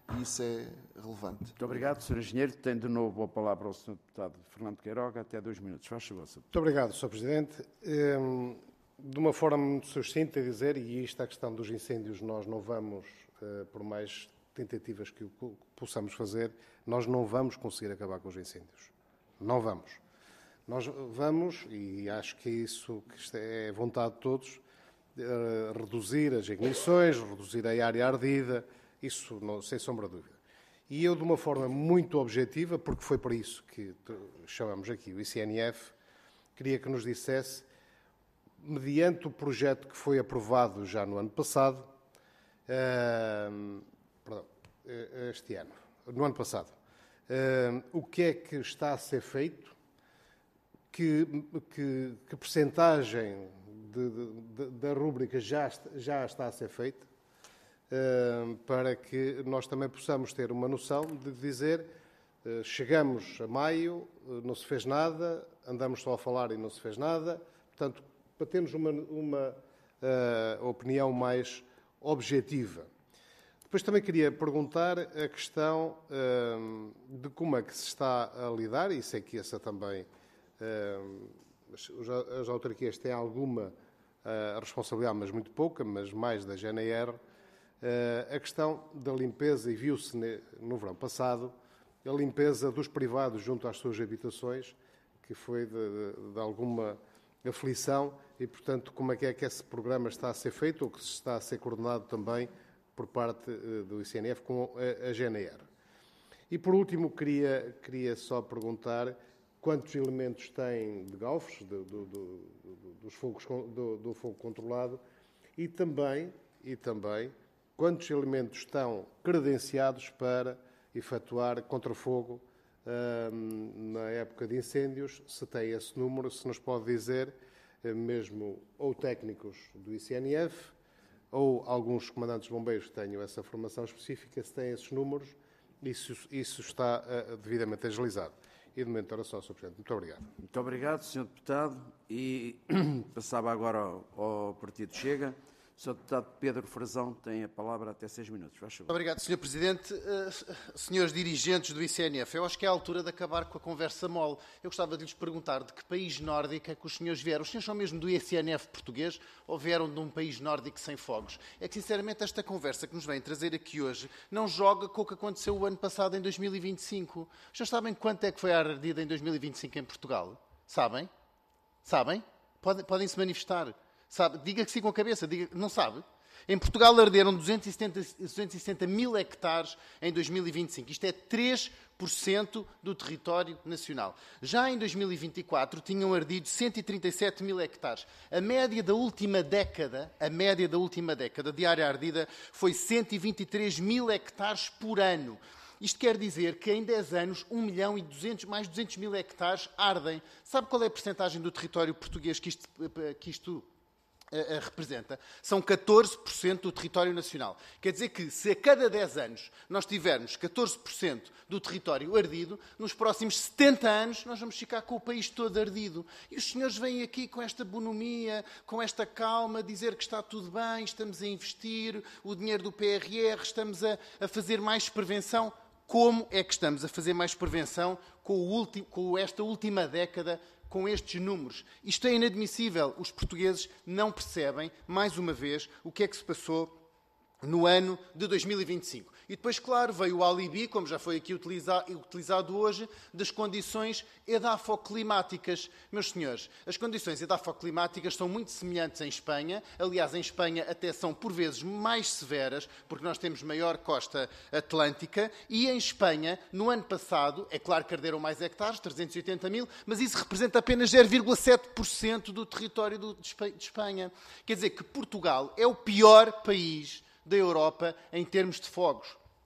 e isso é relevante. Muito obrigado, senhor Engenheiro. Tem de novo a palavra ao senhor Deputado Fernando Queiroga. Até dois minutos. Faz favor, senhor Deputado. Muito obrigado, senhor Presidente. De uma forma muito sucinta a dizer, e isto é a questão dos incêndios, nós não vamos, por mais tentativas que o possamos fazer, nós não vamos conseguir acabar com os incêndios. Não vamos. Nós vamos, e acho que isso que é vontade de todos, reduzir as ignições, reduzir a área ardida, isso não, sem sombra de dúvida. E eu, de uma forma muito objetiva, porque foi para isso que chamamos aqui o I C N F, queria que nos dissesse, mediante o projeto que foi aprovado já no ano passado, uh, perdão, este ano, no ano passado, uh, o que é que está a ser feito, que, que, que percentagem de, de, da rúbrica já, já está a ser feita, uh, para que nós também possamos ter uma noção de dizer, uh, chegamos a maio, uh, não se fez nada, andamos só a falar e não se fez nada, portanto, para termos uma, uma uh, opinião mais objetiva. Depois também queria perguntar a questão uh, de como é que se está a lidar, e sei que essa também, uh, as, as autarquias têm alguma uh, responsabilidade, mas muito pouca, mas mais da G N R, uh, a questão da limpeza, e viu-se no verão passado, a limpeza dos privados junto às suas habitações, que foi de, de, de alguma aflição, e, portanto, como é que é que esse programa está a ser feito, ou que está a ser coordenado também por parte uh, do I C N F com a, a G N R. E, por último, queria, queria só perguntar quantos elementos têm de galfos, do, do, do, dos fogos, do, do fogo controlado, e também, e também quantos elementos estão credenciados para efetuar contrafogo uh, na época de incêndios, se tem esse número, se nos pode dizer, mesmo ou técnicos do I C N F, ou alguns comandantes de bombeiros que tenham essa formação específica, se têm esses números, isso, isso está uh, devidamente agilizado. E de momento era só, senhor Presidente. Muito obrigado. Muito obrigado, senhor Deputado. E passava agora ao, ao Partido Chega. O senhor Deputado Pedro Frazão tem a palavra até seis minutos. Faz favor. Obrigado, senhor Presidente. Uh, senhores dirigentes do I C N F, eu acho que é a altura de acabar com a conversa mole. Eu gostava de lhes perguntar de que país nórdico é que os senhores vieram. Os senhores são mesmo do I C N F português ou vieram de um país nórdico sem fogos? É que, sinceramente, esta conversa que nos vem trazer aqui hoje não joga com o que aconteceu o ano passado, em dois mil e vinte e cinco. Os senhores sabem quanto é que foi a ardida em dois mil e vinte e cinco em Portugal? Sabem? Sabem? Podem, podem se manifestar. Sabe? Diga que sim com a cabeça. Diga, não sabe? Em Portugal arderam duzentos e setenta mil hectares em dois mil e vinte e cinco. Isto é três por cento do território nacional. Já em dois mil e vinte e quatro tinham ardido cento e trinta e sete mil hectares. A média da última década, a média da última década de área ardida foi cento e vinte e três mil hectares por ano. Isto quer dizer que em dez anos, um milhão e duzentos, mais duzentos mil hectares ardem. Sabe qual é a percentagem do território português que isto, que isto representa? São catorze por cento do território nacional. Quer dizer que, se a cada dez anos nós tivermos catorze por cento do território ardido, nos próximos setenta anos nós vamos ficar com o país todo ardido. E os senhores vêm aqui com esta bonomia, com esta calma, dizer que está tudo bem, estamos a investir o dinheiro do P R R, estamos a, a fazer mais prevenção. Como é que estamos a fazer mais prevenção com, o ulti, com esta última década, com estes números? Isto é inadmissível. Os portugueses não percebem, mais uma vez, o que é que se passou no ano de dois mil e vinte e cinco. E depois, claro, veio o alibi, como já foi aqui utilizado, utilizado hoje, das condições edafoclimáticas. Meus senhores, as condições edafoclimáticas são muito semelhantes em Espanha. Aliás, em Espanha até são, por vezes, mais severas, porque nós temos maior costa atlântica. E em Espanha, no ano passado, é claro que arderam mais hectares, trezentos e oitenta mil, mas isso representa apenas zero vírgula sete por cento do território do, de Espanha. Quer dizer que Portugal é o pior país da Europa em termos de fogos.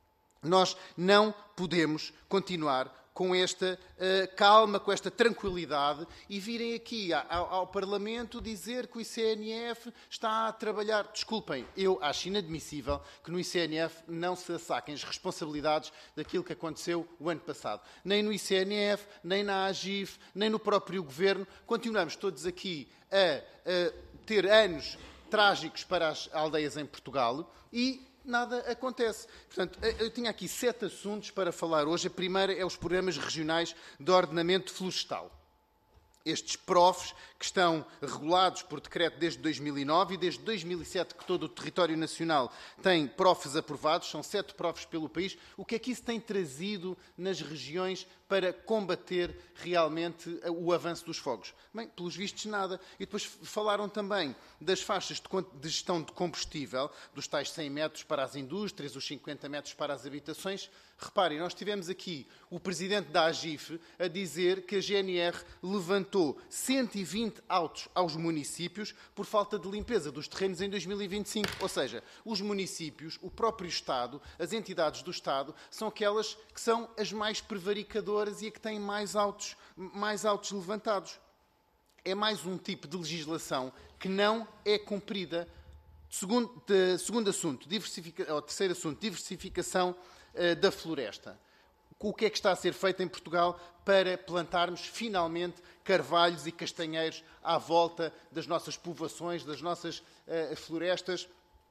Nós não podemos continuar com esta uh, calma, com esta tranquilidade e virem aqui ao, ao Parlamento dizer que o I C N F está a trabalhar. Desculpem, eu acho inadmissível que no I C N F não se saquem as responsabilidades daquilo que aconteceu o ano passado. Nem no I C N F, nem na AGIF, nem no próprio Governo. Continuamos todos aqui a, a ter anos trágicos para as aldeias em Portugal e nada acontece. Portanto, eu tinha aqui sete assuntos para falar hoje. A primeira é os programas regionais de ordenamento florestal. Estes P R O Fs, que estão regulados por decreto desde dois mil e nove e desde dois mil e sete que todo o território nacional tem P R O Fs aprovados, são sete P R O Fs pelo país. O que é que isso tem trazido nas regiões para combater realmente o avanço dos fogos? Bem, pelos vistos, nada. E depois falaram também das faixas de gestão de combustível, dos tais cem metros para as indústrias, os cinquenta metros para as habitações. Reparem, nós tivemos aqui o presidente da AGIF a dizer que a G N R levantou cento e vinte autos aos municípios por falta de limpeza dos terrenos em dois mil e vinte e cinco. Ou seja, os municípios, o próprio Estado, as entidades do Estado, são aquelas que são as mais prevaricadoras e a que têm mais autos, mais autos levantados. É mais um tipo de legislação que não é cumprida. Segundo, de, segundo assunto, diversifica, ou terceiro assunto, diversificação da floresta. O que é que está a ser feito em Portugal para plantarmos finalmente carvalhos e castanheiros à volta das nossas povoações, das nossas uh, florestas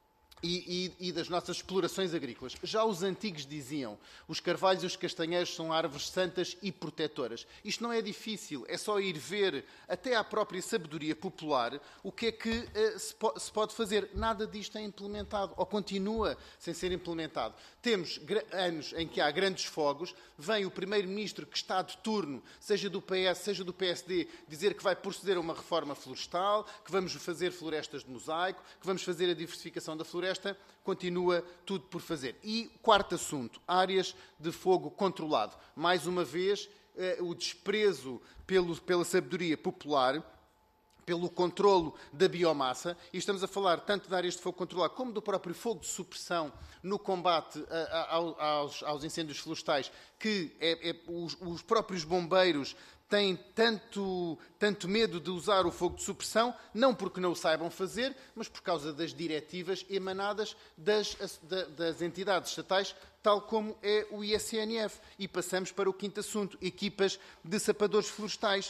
e, e, e das nossas explorações agrícolas? Já os antigos diziam, os carvalhos e os castanheiros são árvores santas e protetoras. Isto não é difícil, é só ir ver até à própria sabedoria popular o que é que uh, se, po se pode fazer. Nada disto é implementado, ou continua sem ser implementado. Temos anos em que há grandes fogos, vem o primeiro-ministro que está de turno, seja do P S, seja do P S D, dizer que vai proceder a uma reforma florestal, que vamos fazer florestas de mosaico, que vamos fazer a diversificação da floresta, continua tudo por fazer. E quarto assunto, áreas de fogo controlado. Mais uma vez, eh, o desprezo pelo, pela sabedoria popular, pelo controlo da biomassa, e estamos a falar tanto de áreas de fogo controlado como do próprio fogo de supressão no combate a, a, aos, aos incêndios florestais, que é, é, os, os próprios bombeiros têm tanto, tanto medo de usar o fogo de supressão, não porque não o saibam fazer, mas por causa das diretivas emanadas das, das entidades estatais, tal como é o I C N F. E passamos para o quinto assunto, equipas de sapadores florestais.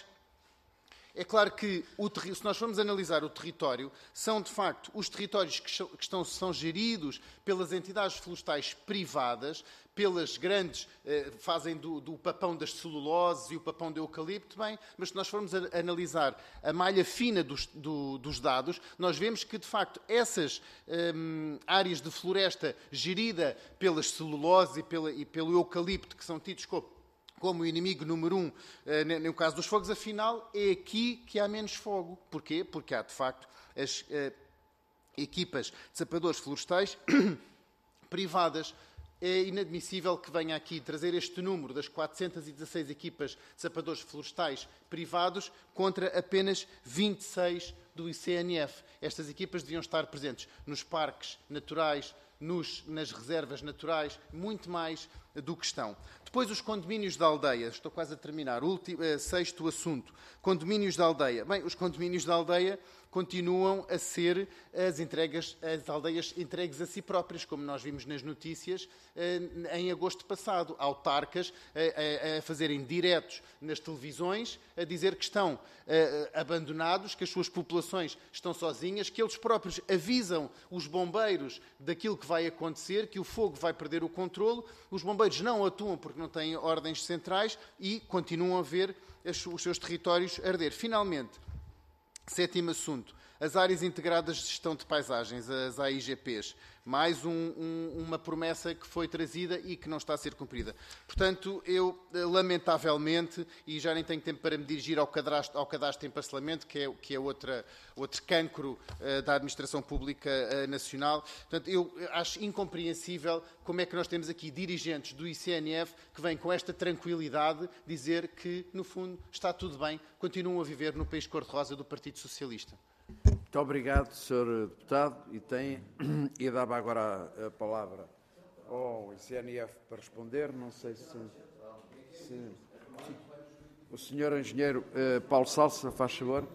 É claro que, o se nós formos analisar o território, são de facto os territórios que estão, são geridos pelas entidades florestais privadas, pelas grandes, eh, fazem do, do papão das celuloses e o papão do eucalipto, bem, mas se nós formos a, analisar a malha fina dos, do, dos dados, nós vemos que, de facto, essas hum, áreas de floresta gerida pelas celuloses e, pela, e pelo eucalipto, que são tidos como como o inimigo número um, no caso dos fogos, afinal, é aqui que há menos fogo. Porquê? Porque há, de facto, as uh, equipas de sapadores florestais privadas. É inadmissível que venha aqui trazer este número das quatrocentas e dezasseis equipas de sapadores florestais privados contra apenas vinte e seis do I C N F. Estas equipas deviam estar presentes nos parques naturais, nos, nas reservas naturais, muito mais do que estão. Depois, os condomínios da aldeia. Estou quase a terminar. Último, eh, sexto assunto. Condomínios da aldeia. Bem, os condomínios da aldeia continuam a ser as, entregas, as aldeias entregues a si próprias, como nós vimos nas notícias eh, em agosto passado. Autarcas a, a, a fazerem diretos nas televisões, a dizer que estão eh, abandonados, que as suas populações estão sozinhas, que eles próprios avisam os bombeiros daquilo que vai acontecer, que o fogo vai perder o controle. Os bombeiros não atuam porque não têm ordens centrais e continuam a ver os seus territórios arder. Finalmente, sétimo assunto, as áreas integradas de gestão de paisagens, as A I G Ps. Mais um, um, uma promessa que foi trazida e que não está a ser cumprida. Portanto, eu, lamentavelmente, e já nem tenho tempo para me dirigir ao cadastro, ao cadastro em parcelamento, que é, que é outra, outro cancro uh, da administração pública uh, nacional, portanto, eu acho incompreensível como é que nós temos aqui dirigentes do I C N F que vêm com esta tranquilidade dizer que, no fundo, está tudo bem, continuam a viver no país cor-de-rosa do Partido Socialista. Muito obrigado, senhor Deputado. E, tem, e dava agora a, a palavra ao I C N F para responder. Não sei se... se o senhor Engenheiro uh, Paulo Salsa, faz favor.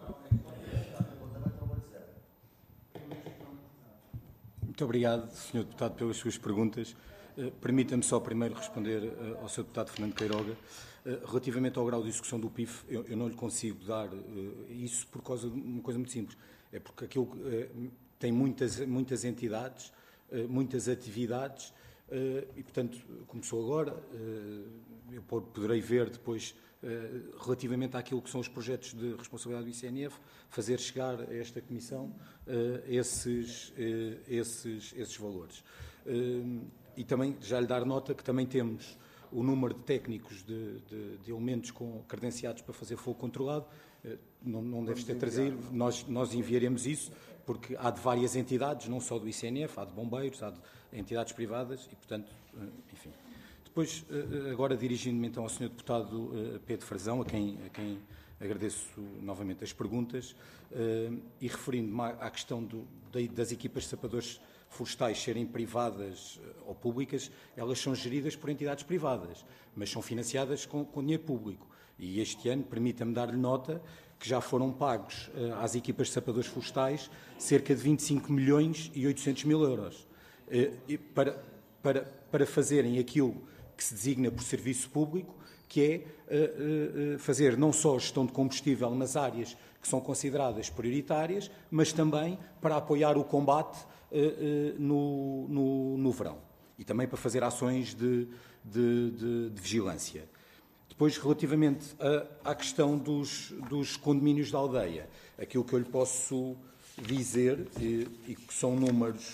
Muito obrigado, senhor Deputado, pelas suas perguntas. Uh, Permita-me só primeiro responder uh, ao senhor Deputado Fernando Queiroga. Uh, relativamente ao grau de execução do P I F, eu, eu não lhe consigo dar uh, isso por causa de uma coisa muito simples. É porque aquilo uh, tem muitas, muitas entidades muitas atividades e, portanto, começou agora. Eu poderei ver depois, relativamente àquilo que são os projetos de responsabilidade do I C N F, fazer chegar a esta Comissão esses, esses, esses valores. E também já lhe dar nota que também temos o número de técnicos de, de, de elementos com credenciados para fazer fogo controlado. Não, não deve ter trazido, nós, nós enviaremos isso, porque há de várias entidades, não só do I C N F, há de bombeiros, há de entidades privadas e, portanto, enfim. Depois, agora dirigindo-me então ao senhor Deputado Pedro Frazão, a quem, a quem agradeço novamente as perguntas, e referindo-me à questão do, das equipas de sapadores florestais serem privadas ou públicas, elas são geridas por entidades privadas, mas são financiadas com, com dinheiro público. E este ano, permita-me dar-lhe nota, que já foram pagos uh, às equipas de sapadores florestais cerca de vinte e cinco milhões e oitocentos mil euros uh, e para, para, para fazerem aquilo que se designa por serviço público, que é uh, uh, fazer não só a gestão de combustível nas áreas que são consideradas prioritárias, mas também para apoiar o combate uh, uh, no, no, no verão e também para fazer ações de, de, de, de vigilância. Depois, relativamente à, à questão dos, dos condomínios da aldeia, aquilo que eu lhe posso dizer, e, e que são números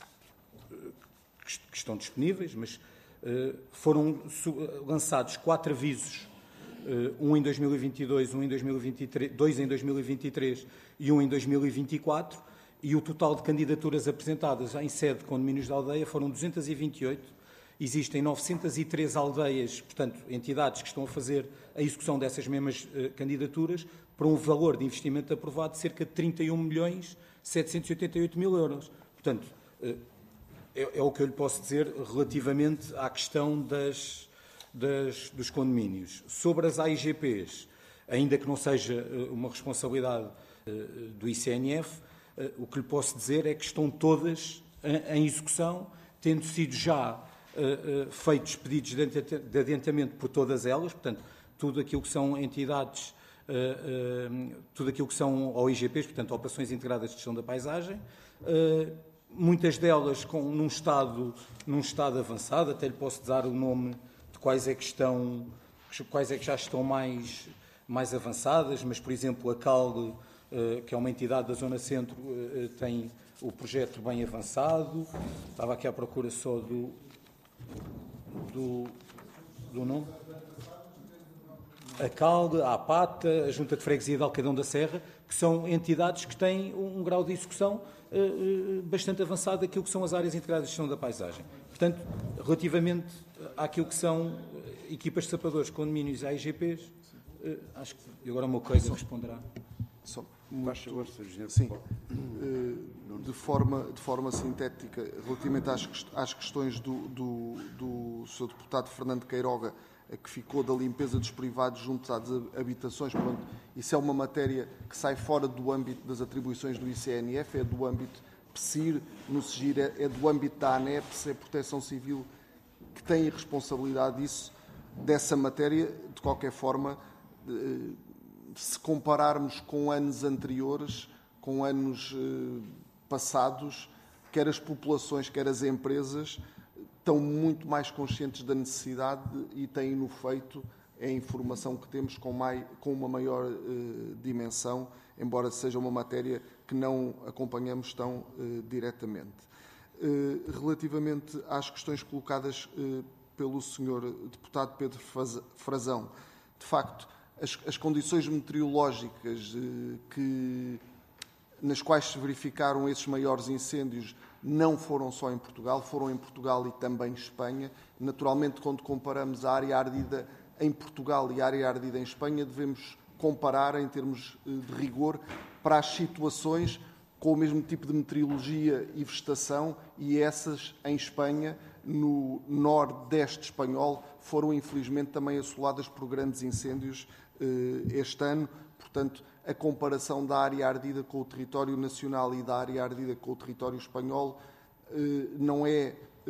que, que estão disponíveis, mas uh, foram lançados quatro avisos, uh, um em dois mil e vinte e dois, um em dois mil e vinte e três, dois em dois mil e vinte e três e um em dois mil e vinte e quatro, e o total de candidaturas apresentadas em sede de condomínios da aldeia foram duzentas e vinte e oito. Existem novecentas e três aldeias, portanto, entidades que estão a fazer a execução dessas mesmas uh, candidaturas para um valor de investimento aprovado de cerca de trinta e um milhões setecentos e oitenta e oito mil euros. Portanto, uh, é, é o que eu lhe posso dizer relativamente à questão das, das, dos condomínios. Sobre as A I G Ps, ainda que não seja uh, uma responsabilidade uh, do I C N F, uh, o que lhe posso dizer é que estão todas em, em execução, tendo sido já Uh, uh, feitos pedidos de adiantamento por todas elas, portanto, tudo aquilo que são entidades, uh, uh, tudo aquilo que são O I G Ps, portanto, Operações Integradas de Gestão da Paisagem, uh, muitas delas com, num, estado, num estado avançado, até lhe posso dar o nome de quais é que estão, quais é que já estão mais, mais avançadas, mas, por exemplo, a C A L, uh, que é uma entidade da Zona Centro, uh, tem o projeto bem avançado. Estava aqui à procura só do Do, do nome? A CALD, a APATA, a Junta de Freguesia de Alcadão da Serra, que são entidades que têm um, um grau de execução uh, bastante avançado daquilo que são as áreas integradas de gestão da paisagem. Portanto, relativamente àquilo que são equipas de sapadores, condomínios e A I G Ps, uh, acho que agora o meu colega responderá. Só. Faz favor, senhor Engenheiro. Sim. De forma, de forma sintética, relativamente às, às questões do, do, do senhor Deputado Fernando Queiroga, que ficou da limpeza dos privados junto às habitações, pronto, isso é uma matéria que sai fora do âmbito das atribuições do I C N F, é do âmbito P S I R, no SEGIR é, é do âmbito da ANEPS, é a Proteção Civil que tem a responsabilidade disso, dessa matéria. De qualquer forma, se compararmos com anos anteriores, com anos eh, passados, quer as populações, quer as empresas, estão muito mais conscientes da necessidade e têm-no feito, é a informação que temos com, mais, com uma maior eh, dimensão, embora seja uma matéria que não acompanhamos tão eh, diretamente. Eh, relativamente às questões colocadas eh, pelo senhor Deputado Pedro Frazão, de facto, As, as condições meteorológicas eh, que, nas quais se verificaram esses maiores incêndios não foram só em Portugal, foram em Portugal e também em Espanha. Naturalmente, quando comparamos a área ardida em Portugal e a área ardida em Espanha, devemos comparar em termos eh, de rigor para as situações com o mesmo tipo de meteorologia e vegetação, e essas em Espanha, no nordeste espanhol, foram infelizmente também assoladas por grandes incêndios este ano. Portanto, a comparação da área ardida com o território nacional e da área ardida com o território espanhol não é...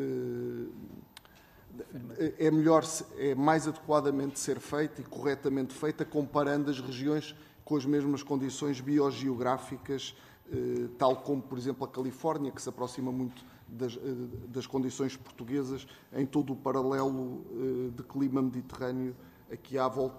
é melhor, é mais adequadamente ser feita e corretamente feita, comparando as regiões com as mesmas condições biogeográficas tal como, por exemplo, a Califórnia, que se aproxima muito das, das condições portuguesas em todo o paralelo de clima mediterrâneo aqui à volta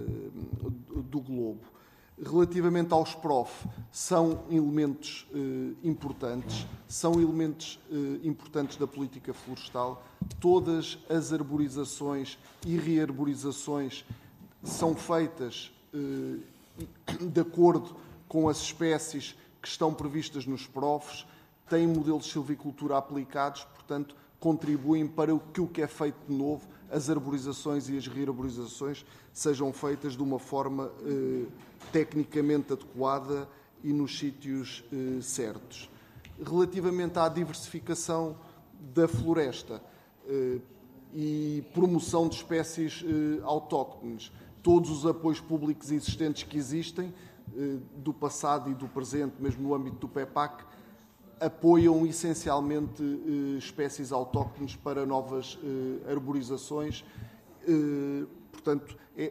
do globo. Relativamente aos P R O F, são elementos importantes, são elementos importantes da política florestal. Todas as arborizações e rearborizações são feitas de acordo com as espécies que estão previstas nos P R O Fs, têm modelos de silvicultura aplicados, portanto, contribuem para que o que é feito de novo, as arborizações e as rearborizações, sejam feitas de uma forma eh, tecnicamente adequada e nos sítios eh, certos. Relativamente à diversificação da floresta eh, e promoção de espécies eh, autóctones, todos os apoios públicos existentes que existem, eh, do passado e do presente, mesmo no âmbito do P E P A C, apoiam essencialmente eh, espécies autóctones para novas eh, arborizações. Eh, portanto, é,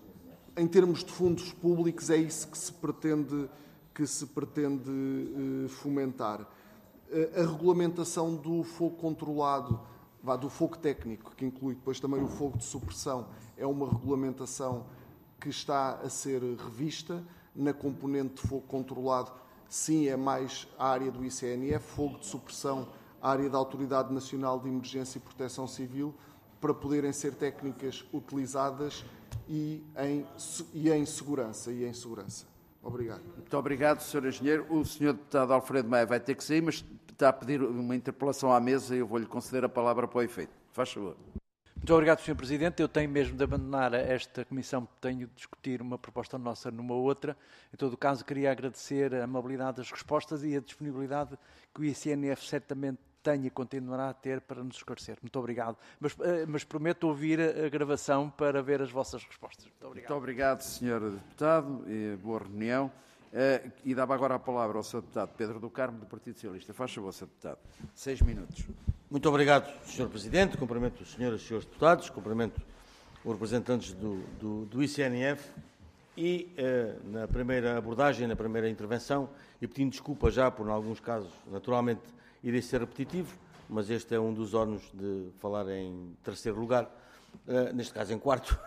em termos de fundos públicos, é isso que se pretende, que se pretende eh, fomentar. Eh, a regulamentação do fogo controlado, vá, do fogo técnico, que inclui depois também o fogo de supressão, é uma regulamentação que está a ser revista. Na componente de fogo controlado, sim, é mais a área do I C N F, fogo de supressão, a área da Autoridade Nacional de Emergência e Proteção Civil, para poderem ser técnicas utilizadas e em, e em segurança. E em segurança. Obrigado. Muito obrigado, senhor Engenheiro. O senhor Deputado Alfredo Maia vai ter que sair, mas está a pedir uma interpelação à mesa e eu vou-lhe conceder a palavra para o efeito. Faz favor. Muito obrigado, senhor Presidente. Eu tenho mesmo de abandonar esta comissão porque tenho de discutir uma proposta nossa numa outra. Em todo o caso, queria agradecer a amabilidade das respostas e a disponibilidade que o I C N F certamente tem e continuará a ter para nos esclarecer. Muito obrigado. Mas, mas prometo ouvir a gravação para ver as vossas respostas. Muito obrigado. Muito obrigado, senhor Deputado. E boa reunião. E dava agora a palavra ao senhor Deputado Pedro do Carmo, do Partido Socialista. Faz favor, senhor Deputado. Seis minutos. Muito obrigado, senhor Presidente. Cumprimento os senhoras e senhores deputados, cumprimento os representantes do, do, do I C N F e, eh, na primeira abordagem, na primeira intervenção, e pedindo desculpa já por, em alguns casos, naturalmente, irei ser repetitivo, mas este é um dos ónus de falar em terceiro lugar, eh, neste caso em quarto,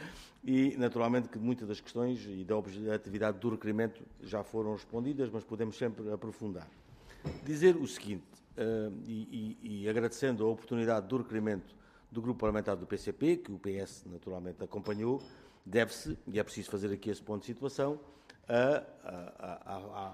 e, naturalmente, que muitas das questões e da atividade do requerimento já foram respondidas, mas podemos sempre aprofundar. Dizer o seguinte, Uh, e, e, e agradecendo a oportunidade do requerimento do Grupo Parlamentar do P C P, que o P S naturalmente acompanhou, deve-se, e é preciso fazer aqui esse ponto de situação, à a, a,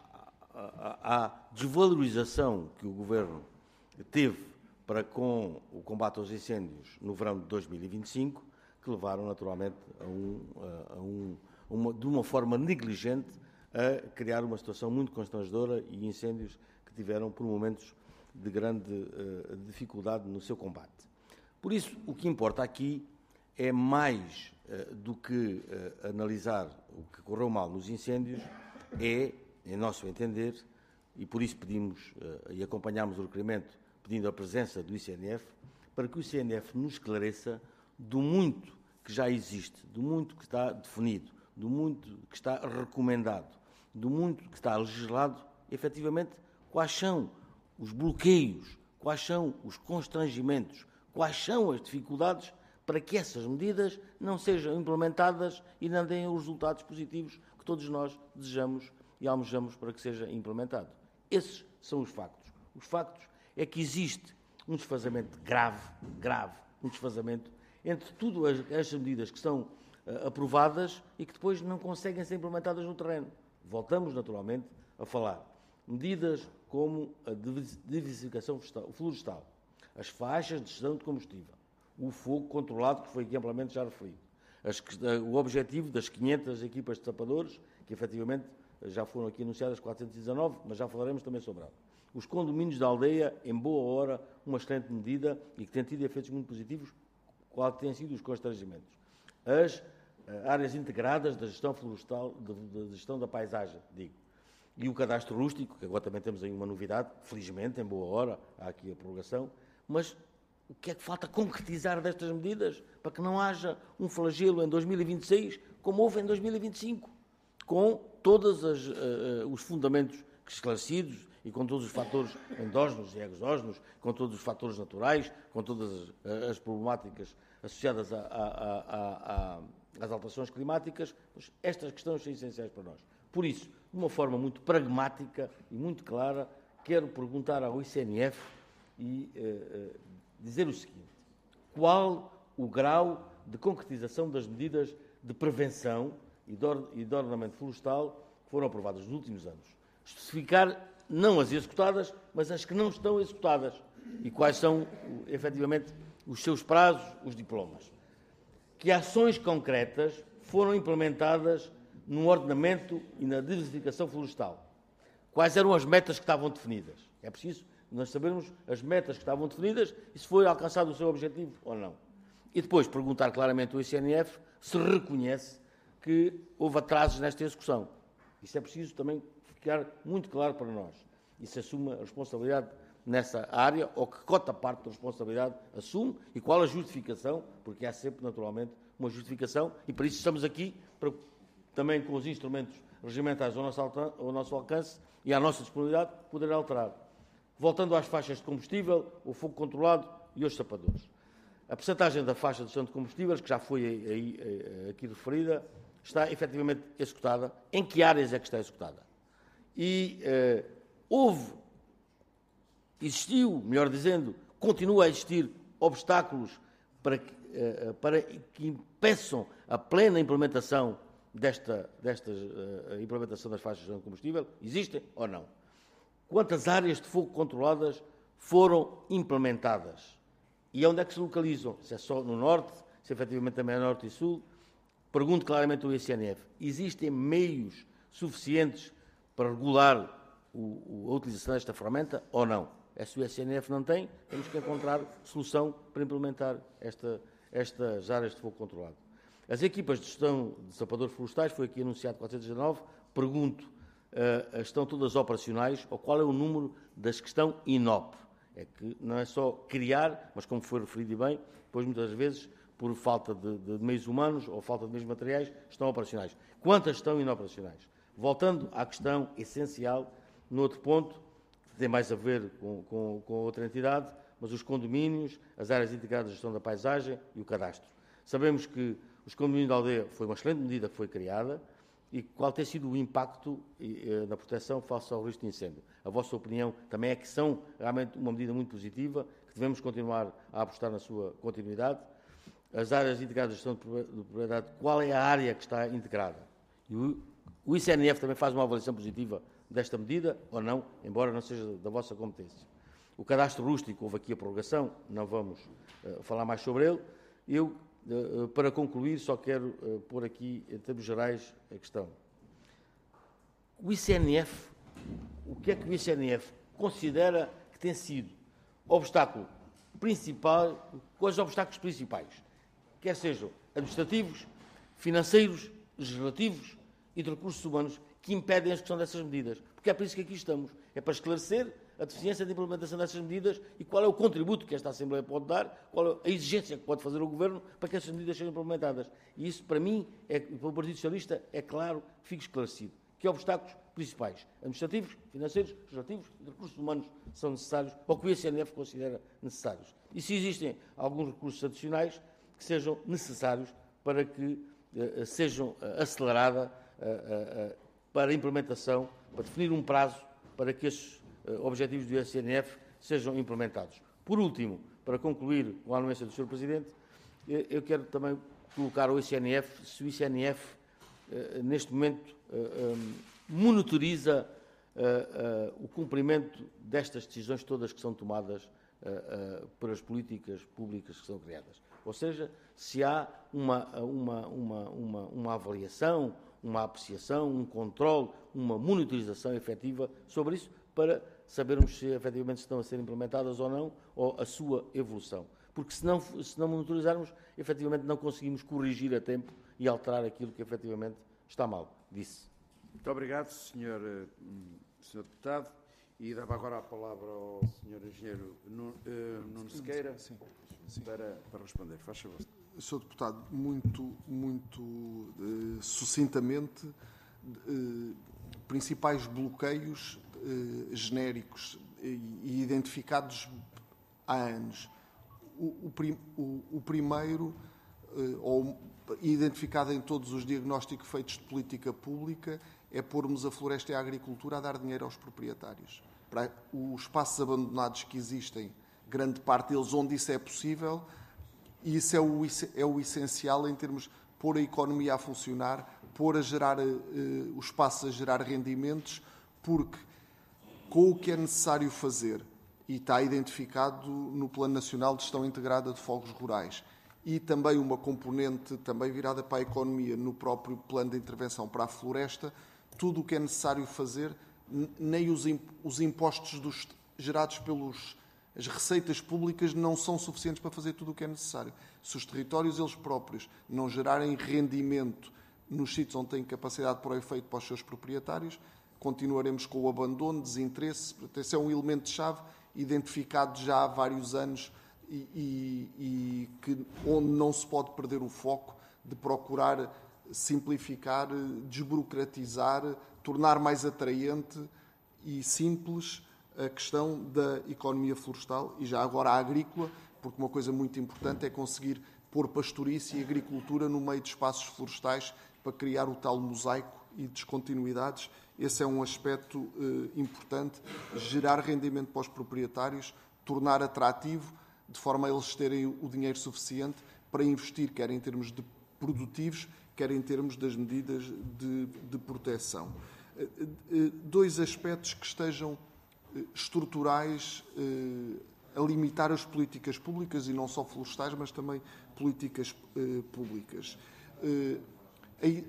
a, a desvalorização que o Governo teve para com o combate aos incêndios no verão de dois mil e vinte e cinco, que levaram naturalmente a um, a um, uma, de uma forma negligente a criar uma situação muito constrangedora e incêndios que tiveram por momentos de grande uh, dificuldade no seu combate. Por isso, o que importa aqui é mais uh, do que uh, analisar o que correu mal nos incêndios, é, em nosso entender, e por isso pedimos uh, e acompanhamos o requerimento pedindo a presença do I C N F, para que o I C N F nos esclareça do muito que já existe, do muito que está definido, do muito que está recomendado, do muito que está legislado, efetivamente, quais são os bloqueios, quais são os constrangimentos, quais são as dificuldades para que essas medidas não sejam implementadas e não deem os resultados positivos que todos nós desejamos e almejamos para que seja implementado. Esses são os factos. Os factos é que existe um desfazamento grave, grave, um desfazamento entre todas as medidas que são uh, aprovadas e que depois não conseguem ser implementadas no terreno. Voltamos, naturalmente, a falar. Medidas como a diversificação florestal, as faixas de gestão de combustível, o fogo controlado, que foi aqui amplamente já referido, as, o objetivo das quinhentas equipas de sapadores, que efetivamente já foram aqui anunciadas quatrocentas e dezanove, mas já falaremos também sobre ela. Os condomínios da aldeia, em boa hora, uma excelente medida e que tem tido efeitos muito positivos, qual têm sido os constrangimentos. As áreas integradas da gestão florestal, da gestão da paisagem, digo. E o cadastro rústico, que agora também temos aí uma novidade, felizmente, em boa hora, há aqui a prorrogação, mas o que é que falta concretizar destas medidas para que não haja um flagelo em dois mil e vinte e seis, como houve em dois mil e vinte e cinco, com todos uh, uh, os fundamentos esclarecidos e com todos os fatores endógenos e exógenos, com todos os fatores naturais, com todas as, as problemáticas associadas a, a, a, a, às alterações climáticas. Mas estas questões são essenciais para nós. Por isso, de uma forma muito pragmática e muito clara, quero perguntar ao I C N F e uh, uh, dizer o seguinte: qual o grau de concretização das medidas de prevenção e de, or e de ordenamento florestal que foram aprovadas nos últimos anos? Especificar não as executadas, mas as que não estão executadas. E quais são, efetivamente, os seus prazos, os diplomas. Que ações concretas foram implementadas no ordenamento e na diversificação florestal? Quais eram as metas que estavam definidas? É preciso nós sabermos as metas que estavam definidas e se foi alcançado o seu objetivo ou não. E depois perguntar claramente ao I C N F se reconhece que houve atrasos nesta execução. Isso é preciso também ficar muito claro para nós. E se assume a responsabilidade nessa área, ou que cota parte da responsabilidade assume, e qual a justificação, porque há sempre, naturalmente, uma justificação, e para isso estamos aqui, para, também com os instrumentos regimentais ao nosso, ao nosso alcance e à nossa disponibilidade, poder alterar. Voltando às faixas de combustível, o fogo controlado e os sapadores. A percentagem da faixa de gestão de combustíveis, que já foi aí, aí, aqui referida, está efetivamente executada. Em que áreas é que está executada? E eh, houve, existiu, melhor dizendo, continua a existir obstáculos para que, eh, para que impeçam a plena implementação desta, desta eh, implementação das faixas de gestão de combustível? Existem ou não? Quantas áreas de fogo controladas foram implementadas? E onde é que se localizam? Se é só no Norte, se efetivamente também é Norte e Sul? Pergunto claramente ao I C N F. Existem meios suficientes para regular o, o, a utilização desta ferramenta ou não? É, se o I C N F não tem, temos que encontrar solução para implementar esta, estas áreas de fogo controlado. As equipas de gestão de sapadores florestais, foi aqui anunciado quatrocentos e dezanove, pergunto, uh, estão todas operacionais ou qual é o número das que estão inop? É que não é só criar, mas como foi referido e bem, depois muitas vezes, por falta de, de meios humanos ou falta de meios materiais, estão operacionais. Quantas estão inoperacionais? Voltando à questão essencial, no outro ponto, que tem mais a ver com, com, com outra entidade, mas os condomínios, as áreas integradas de gestão da paisagem e o cadastro. Sabemos que os condomínios da aldeia foi uma excelente medida que foi criada e qual tem sido o impacto na proteção face ao risco de incêndio. A vossa opinião também é que são realmente uma medida muito positiva, que devemos continuar a apostar na sua continuidade. As áreas integradas de gestão de propriedade, qual é a área que está integrada? E o, o I C N F também faz uma avaliação positiva desta medida ou não, embora não seja da vossa competência. O cadastro rústico, houve aqui a prorrogação, não vamos uh, falar mais sobre ele. Eu, uh, para concluir, só quero uh, pôr aqui, em termos gerais, a questão. O I C N F, o que é que o I C N F considera que tem sido obstáculo principal, quais os obstáculos principais? Quer sejam administrativos, financeiros, legislativos e de recursos humanos que impedem a execução dessas medidas. Porque é por isso que aqui estamos. É para esclarecer a deficiência de implementação dessas medidas e qual é o contributo que esta Assembleia pode dar, qual é a exigência que pode fazer o Governo para que essas medidas sejam implementadas. E isso, para mim, é, para o Partido Socialista, é claro que fique esclarecido. Que obstáculos principais, administrativos, financeiros, legislativos e de recursos humanos são necessários, ou que o I C N F considera necessários. E se existem alguns recursos adicionais que sejam necessários para que uh, sejam uh, acelerada uh, uh, para a implementação, para definir um prazo para que estes uh, objetivos do I C N F sejam implementados. Por último, para concluir com a anuência do senhor Presidente, eu, eu quero também colocar ao I C N F, se o I C N F, uh, neste momento, uh, um, monitoriza uh, uh, o cumprimento destas decisões todas que são tomadas uh, uh, pelas políticas públicas que são criadas. Ou seja, se há uma, uma, uma, uma, uma avaliação, uma apreciação, um controle, uma monitorização efetiva sobre isso, para sabermos se efetivamente estão a ser implementadas ou não, ou a sua evolução. Porque se não, se não monitorizarmos, efetivamente não conseguimos corrigir a tempo e alterar aquilo que efetivamente está mal. Disse. Muito obrigado, senhor, senhor Deputado. E dava agora a palavra ao senhor Engenheiro Nuno Sequeira para, para responder. Faz favor. senhor Deputado, muito, muito uh, sucintamente, uh, principais bloqueios eh, genéricos e, e identificados há anos. O, o, prim, o, o primeiro, eh, ou identificado em todos os diagnósticos feitos de política pública, é pormos a floresta e a agricultura a dar dinheiro aos proprietários. Para os espaços abandonados que existem, grande parte deles onde isso é possível, e isso é o, é o essencial em termos de pôr a economia a funcionar, pôr a gerar, eh, os espaços a gerar rendimentos, porque com o que é necessário fazer, e está identificado no Plano Nacional de Gestão Integrada de Fogos Rurais, e também uma componente também virada para a economia no próprio Plano de Intervenção para a Floresta, tudo o que é necessário fazer, nem os, os impostos dos, gerados pelos as receitas públicas não são suficientes para fazer tudo o que é necessário. Se os territórios eles próprios não gerarem rendimento nos sítios onde têm capacidade para o efeito para os seus proprietários, continuaremos com o abandono, desinteresse. Esse é um elemento-chave identificado já há vários anos e, e, e que, onde não se pode perder o foco de procurar simplificar, desburocratizar, tornar mais atraente e simples a questão da economia florestal e já agora a agrícola, porque uma coisa muito importante é conseguir pôr pastourice e agricultura no meio de espaços florestais para criar o tal mosaico e descontinuidades. Esse é um aspecto eh, importante, gerar rendimento para os proprietários, tornar atrativo, de forma a eles terem o dinheiro suficiente para investir, quer em termos de produtivos, quer em termos das medidas de, de proteção. Eh, eh, dois aspectos que estejam estruturais eh, a limitar as políticas públicas, e não só florestais, mas também políticas eh, públicas. Eh, aí,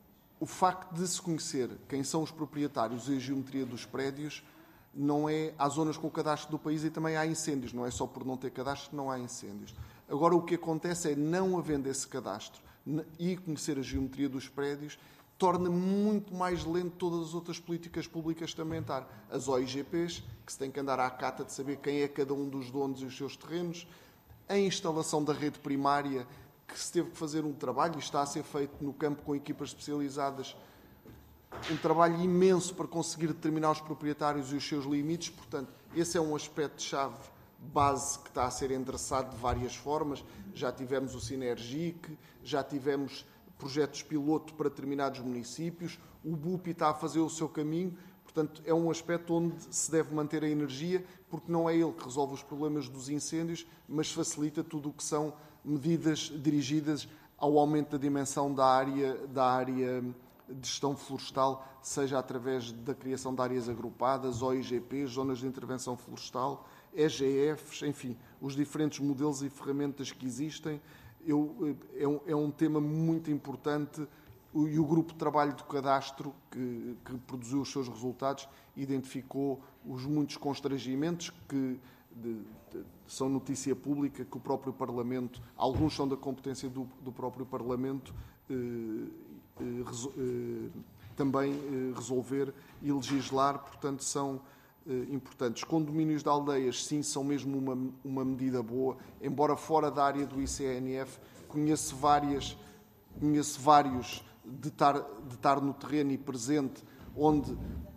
o facto de se conhecer quem são os proprietários e a geometria dos prédios não é... Há zonas com cadastro do país e também há incêndios, não é só por não ter cadastro que não há incêndios. Agora, o que acontece é, não havendo esse cadastro e conhecer a geometria dos prédios, torna muito mais lento todas as outras políticas públicas de estamentar. As O I G Ps, que se tem que andar à cata de saber quem é cada um dos donos e os seus terrenos, a instalação da rede primária, que se teve que fazer um trabalho, e está a ser feito no campo com equipas especializadas, um trabalho imenso para conseguir determinar os proprietários e os seus limites. Portanto, esse é um aspecto-chave, base, que está a ser endereçado de várias formas. Já tivemos o Sinergic, já tivemos projetos piloto para determinados municípios, o B U P I está a fazer o seu caminho, portanto é um aspecto onde se deve manter a energia, porque não é ele que resolve os problemas dos incêndios, mas facilita tudo o que são medidas dirigidas ao aumento da dimensão da área, da área de gestão florestal, seja através da criação de áreas agrupadas, O I G Ps, zonas de intervenção florestal, E G Fs, enfim, os diferentes modelos e ferramentas que existem. Eu, é, um, é um tema muito importante e o grupo de trabalho do cadastro que, que produziu os seus resultados identificou os muitos constrangimentos que de, de, são notícia pública, que o próprio Parlamento, alguns são da competência do, do próprio Parlamento, eh, eh, reso, eh, também eh, resolver e legislar, portanto são importantes. Condomínios de aldeias, sim, são mesmo uma, uma medida boa, embora fora da área do I C N F, conheço, várias, conheço vários de estar, de estar no terreno e presente, onde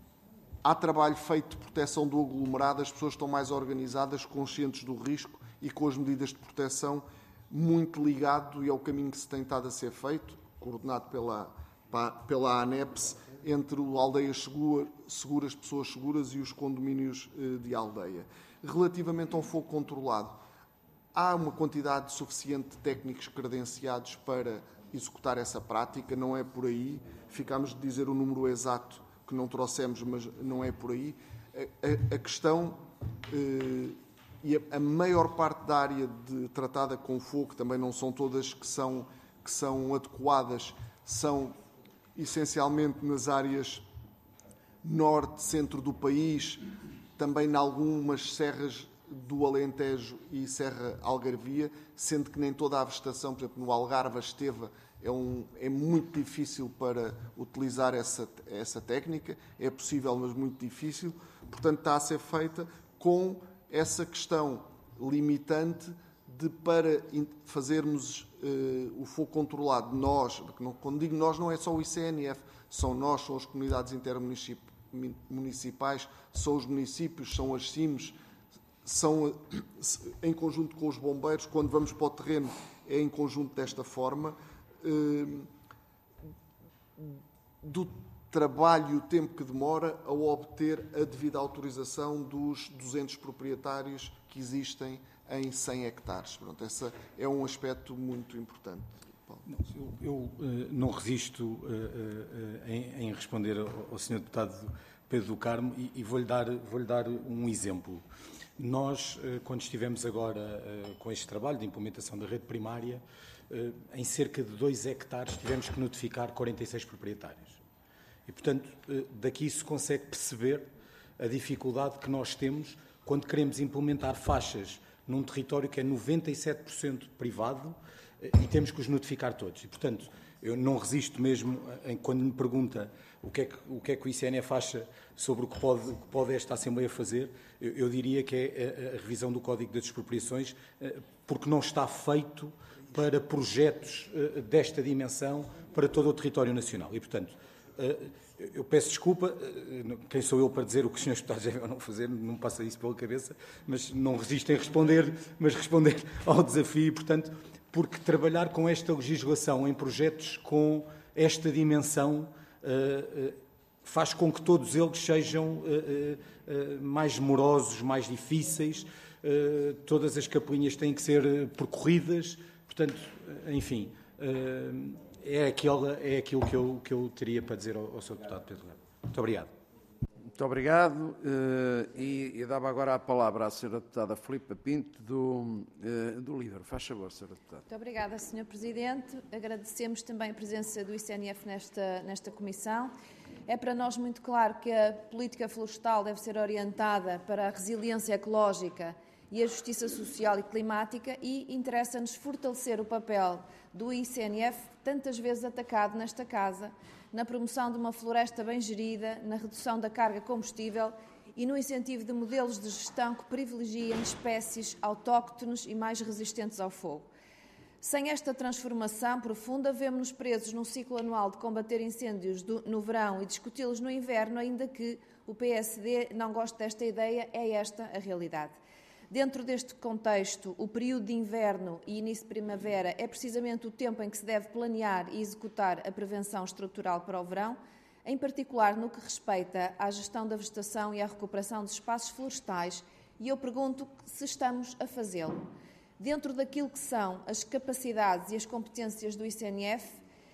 há trabalho feito de proteção do aglomerado, as pessoas estão mais organizadas, conscientes do risco e com as medidas de proteção, muito ligado, e é o caminho que se tem estado a ser feito, coordenado pela, pela ANEPS, entre aldeias seguras, seguras, pessoas seguras e os condomínios de aldeia. Relativamente ao fogo controlado, há uma quantidade suficiente de técnicos credenciados para executar essa prática, não é por aí. Ficámos de dizer o número exato que não trouxemos, mas não é por aí. A, a, a questão, eh, e a, a maior parte da área de, tratada com fogo, também não são todas que são, que são adequadas, são essencialmente nas áreas norte, centro do país, também em algumas serras do Alentejo e Serra Algarvia, sendo que nem toda a vegetação, por exemplo, no Algarve, a Esteva, é, um, é muito difícil para utilizar essa, essa técnica, é possível, mas muito difícil, portanto está a ser feita com essa questão limitante de, para fazermos uh, o fogo controlado, nós, quando digo nós não é só o I C N F, são nós, são as comunidades intermunicipais municipais, são os municípios, são as C I Ms, são em conjunto com os bombeiros, quando vamos para o terreno é em conjunto desta forma. Do trabalho e o tempo que demora a obter a devida autorização dos duzentos proprietários que existem em cem hectares. Pronto, esse é um aspecto muito importante. Não, eu, eu uh, não resisto uh, uh, em, em responder ao, ao senhor Deputado Pedro do Carmo e, e vou-lhe dar, vou-lhe dar um exemplo. Nós, uh, quando estivemos agora uh, com este trabalho de implementação da rede primária, uh, em cerca de dois hectares tivemos que notificar quarenta e seis proprietários. E, portanto, uh, daqui se consegue perceber a dificuldade que nós temos quando queremos implementar faixas num território que é noventa e sete por cento privado e temos que os notificar todos. E, portanto, eu não resisto mesmo em, quando me pergunta o que, é que, o que é que o I C N F acha sobre o que pode, o que pode esta Assembleia fazer, eu, eu diria que é a, a revisão do Código das Expropriações, porque não está feito para projetos desta dimensão para todo o território nacional. E, portanto, eu peço desculpa, quem sou eu para dizer o que os senhores deputados devem não fazer, não me passa isso pela cabeça, mas não resisto em responder, mas responder ao desafio, e, portanto, porque trabalhar com esta legislação em projetos com esta dimensão uh, uh, faz com que todos eles sejam uh, uh, mais morosos, mais difíceis, uh, todas as capelinhas têm que ser percorridas, portanto, enfim, uh, é, aquela, é aquilo que eu, que eu teria para dizer ao, ao senhor Deputado Pedro Lemos. Muito obrigado. Muito obrigado. Uh, e, e dava agora a palavra à senhora Deputada Filipa Pinto, do, uh, do LIVRE. Faz favor, senhora Deputada. Muito obrigada, senhor Presidente. Agradecemos também a presença do I C N F nesta, nesta comissão. É para nós muito claro que a política florestal deve ser orientada para a resiliência ecológica e a justiça social e climática e interessa-nos fortalecer o papel do I C N F, tantas vezes atacado nesta Casa, na promoção de uma floresta bem gerida, na redução da carga combustível e no incentivo de modelos de gestão que privilegiem espécies autóctones e mais resistentes ao fogo. Sem esta transformação profunda, vemos-nos presos num ciclo anual de combater incêndios do, no verão e discuti-los no inverno, ainda que o P S D não goste desta ideia, é esta a realidade. Dentro deste contexto, o período de inverno e início de primavera é precisamente o tempo em que se deve planear e executar a prevenção estrutural para o verão, em particular no que respeita à gestão da vegetação e à recuperação dos espaços florestais, e eu pergunto se estamos a fazê-lo. Dentro daquilo que são as capacidades e as competências do I C N F,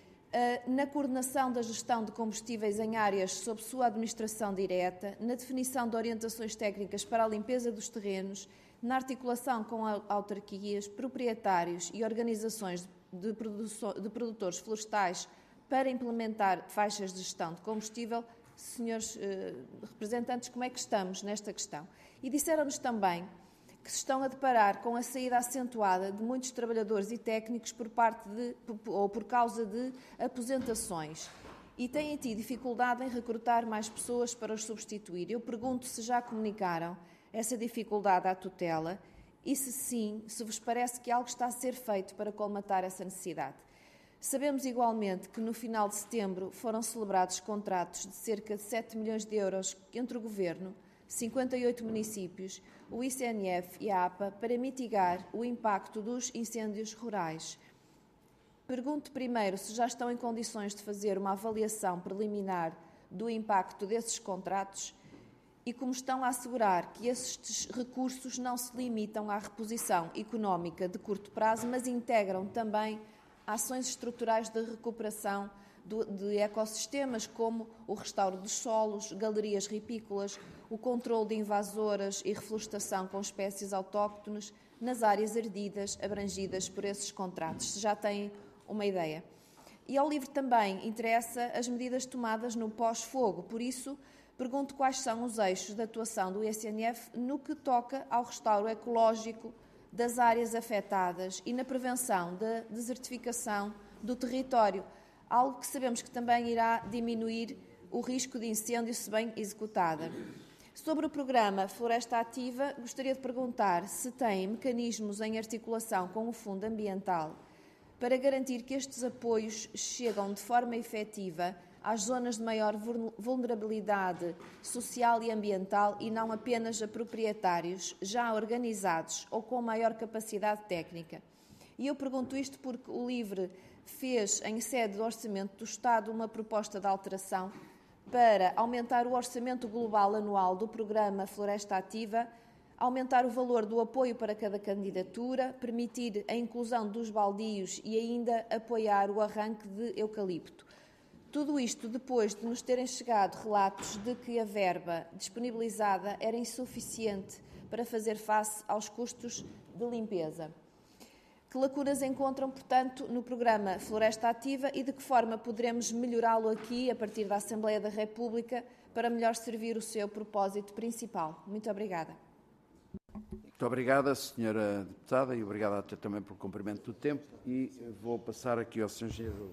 na coordenação da gestão de combustíveis em áreas sob sua administração direta, na definição de orientações técnicas para a limpeza dos terrenos, na articulação com autarquias, proprietários e organizações de produtores florestais para implementar faixas de gestão de combustível. Senhores eh, representantes, como é que estamos nesta questão? E disseram-nos também que se estão a deparar com a saída acentuada de muitos trabalhadores e técnicos por parte de, ou por causa de aposentações e têm tido dificuldade em recrutar mais pessoas para os substituir. Eu pergunto se já comunicaram essa dificuldade à tutela e, se sim, se vos parece que algo está a ser feito para colmatar essa necessidade. Sabemos igualmente que no final de setembro foram celebrados contratos de cerca de sete milhões de euros entre o Governo, cinquenta e oito municípios, o I C N F e a APA para mitigar o impacto dos incêndios rurais. Pergunto primeiro se já estão em condições de fazer uma avaliação preliminar do impacto desses contratos e como estão a assegurar que estes recursos não se limitam à reposição económica de curto prazo, mas integram também ações estruturais de recuperação de ecossistemas, como o restauro dos solos, galerias ripícolas, o controle de invasoras e reflorestação com espécies autóctones nas áreas ardidas abrangidas por esses contratos. Se já têm uma ideia. E ao LIVRE também interessa as medidas tomadas no pós-fogo, por isso pergunto quais são os eixos de atuação do I C N F no que toca ao restauro ecológico das áreas afetadas e na prevenção da desertificação do território, algo que sabemos que também irá diminuir o risco de incêndio se bem executada. Sobre o programa Floresta Ativa, gostaria de perguntar se tem mecanismos em articulação com o Fundo Ambiental para garantir que estes apoios chegam de forma efetiva às zonas de maior vulnerabilidade social e ambiental e não apenas a proprietários já organizados ou com maior capacidade técnica. E eu pergunto isto porque o LIVRE fez, em sede do Orçamento do Estado, uma proposta de alteração para aumentar o orçamento global anual do programa Floresta Ativa, aumentar o valor do apoio para cada candidatura, permitir a inclusão dos baldios e ainda apoiar o arranque de eucalipto. Tudo isto depois de nos terem chegado relatos de que a verba disponibilizada era insuficiente para fazer face aos custos de limpeza. Que lacunas encontram, portanto, no programa Floresta Ativa e de que forma poderemos melhorá-lo aqui, a partir da Assembleia da República, para melhor servir o seu propósito principal? Muito obrigada. Muito obrigada, senhora Deputada, e obrigada até também pelo cumprimento do tempo. E vou passar aqui ao senhor Engenheiro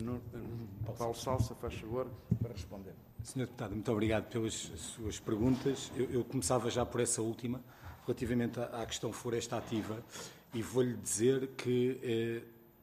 Paulo Salsa, faz favor, para responder. senhora Deputada, muito obrigado pelas suas perguntas. Eu, eu começava já por essa última, relativamente à, à questão Floresta Ativa, e vou-lhe dizer que eh,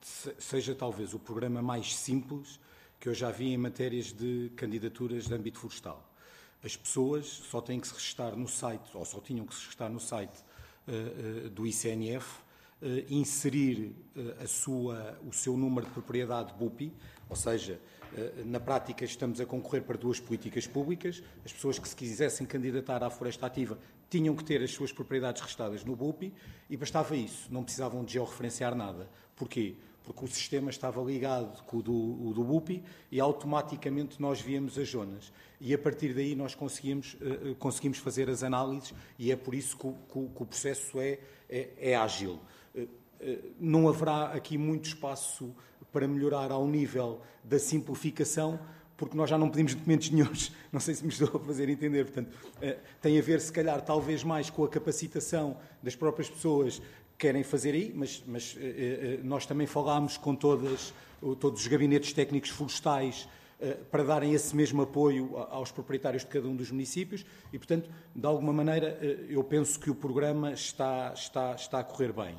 seja talvez o programa mais simples que eu já vi em matérias de candidaturas de âmbito florestal. As pessoas só têm que se registrar no site, ou só tinham que se registrar no site uh, uh, do I C N F, uh, inserir uh, a sua, o seu número de propriedade B U P I, ou seja, uh, na prática estamos a concorrer para duas políticas públicas. As pessoas que se quisessem candidatar à Floresta Ativa tinham que ter as suas propriedades registadas no B U P I e bastava isso, não precisavam de georreferenciar nada. Porquê? Porque o sistema estava ligado com o do, o do B U P I e automaticamente nós víamos as zonas. E a partir daí nós conseguimos, uh, conseguimos fazer as análises e é por isso que o, que o, que o processo é, é, é ágil. Uh, uh, não haverá aqui muito espaço para melhorar ao nível da simplificação, porque nós já não pedimos documentos nenhuns, não sei se me estou a fazer entender. Portanto, uh, tem a ver, se calhar, talvez mais com a capacitação das próprias pessoas querem fazer aí, mas, mas eh, nós também falámos com todas, todos os gabinetes técnicos florestais eh, para darem esse mesmo apoio aos proprietários de cada um dos municípios e, portanto, de alguma maneira, eh, eu penso que o programa está, está, está a correr bem.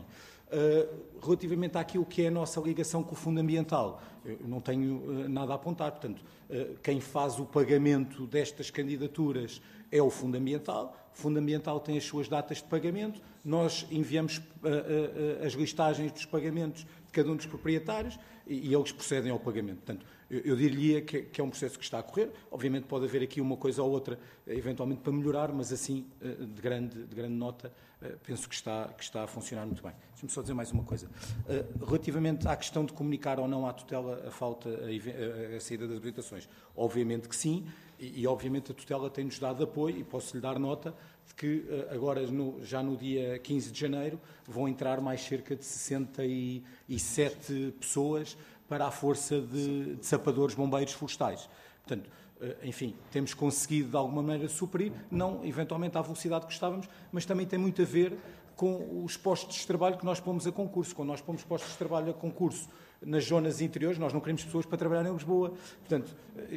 Uh, relativamente àquilo que é a nossa ligação com o Fundo Ambiental, eu não tenho uh, nada a apontar. Portanto, uh, quem faz o pagamento destas candidaturas é o Fundo Ambiental. O Fundo Ambiental tem as suas datas de pagamento. Nós enviamos uh, uh, as listagens dos pagamentos de cada um dos proprietários e, e eles procedem ao pagamento. Portanto, eu, eu diria que, que é um processo que está a correr. Obviamente pode haver aqui uma coisa ou outra, eventualmente, para melhorar, mas assim, uh, de grande, de grande nota, uh, penso que está, que está a funcionar muito bem. Deixa-me só dizer mais uma coisa. Uh, relativamente à questão de comunicar ou não à tutela a falta, a, a, a saída das habilitações, obviamente que sim, e, e obviamente a tutela tem-nos dado apoio, e posso-lhe dar nota de que uh, agora, no, já no dia quinze de janeiro, vão entrar mais cerca de sessenta e sete pessoas para a força de, de sapadores bombeiros florestais. Portanto, uh, enfim, temos conseguido de alguma maneira suprir, não eventualmente à velocidade que gostávamos, mas também tem muito a ver com os postos de trabalho que nós pomos a concurso. Quando nós pomos postos de trabalho a concurso nas zonas interiores, nós não queremos pessoas para trabalhar em Lisboa. Portanto,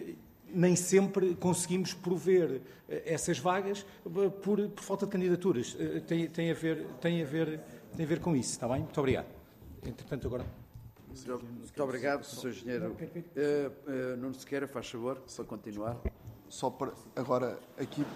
nem sempre conseguimos prover essas vagas por, por falta de candidaturas. Tem, tem, a ver, tem, a ver, tem a ver com isso, está bem? Muito obrigado. Entretanto, agora... Muito obrigado, senhor Engenheiro. Uh, uh, Nuno Sequeira, faz favor, para continuar. Só para... Agora, aqui...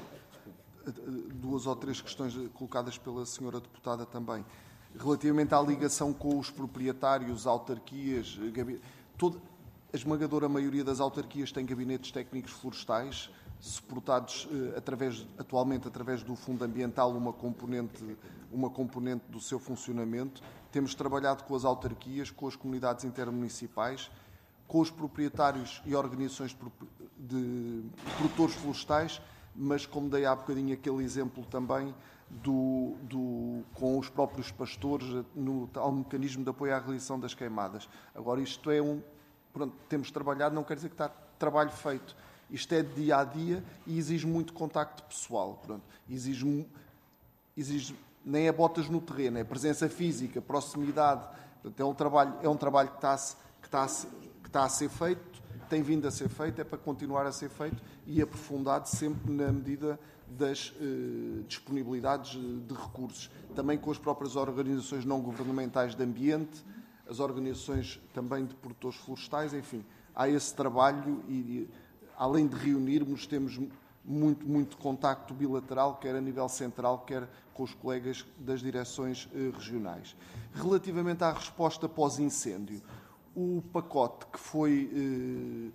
duas ou três questões colocadas pela senhora deputada também. Relativamente à ligação com os proprietários, autarquias, toda, a esmagadora maioria das autarquias tem gabinetes técnicos florestais, suportados eh, através, atualmente através do Fundo Ambiental, uma componente, uma componente do seu funcionamento. Temos trabalhado com as autarquias, com as comunidades intermunicipais, com os proprietários e organizações de, de produtores florestais, mas como dei há bocadinho aquele exemplo também do, do, com os próprios pastores no tal mecanismo de apoio à realização das queimadas. Agora, isto é um... Pronto, temos trabalhado, não quer dizer que está trabalho feito. Isto é de dia a dia e exige muito contacto pessoal. Pronto, exige, exige nem é botas no terreno, é presença física, proximidade. Portanto, é um trabalho, é um trabalho que está, a, que, está a, que está a ser feito, tem vindo a ser feito, é para continuar a ser feito e aprofundado sempre na medida das eh, disponibilidades de recursos. Também com as próprias organizações não governamentais de ambiente, as organizações também de produtores florestais, enfim, há esse trabalho e além de reunirmos, temos muito, muito contacto bilateral, quer a nível central, quer com os colegas das direções eh, regionais. Relativamente à resposta pós-incêndio, o pacote que foi eh,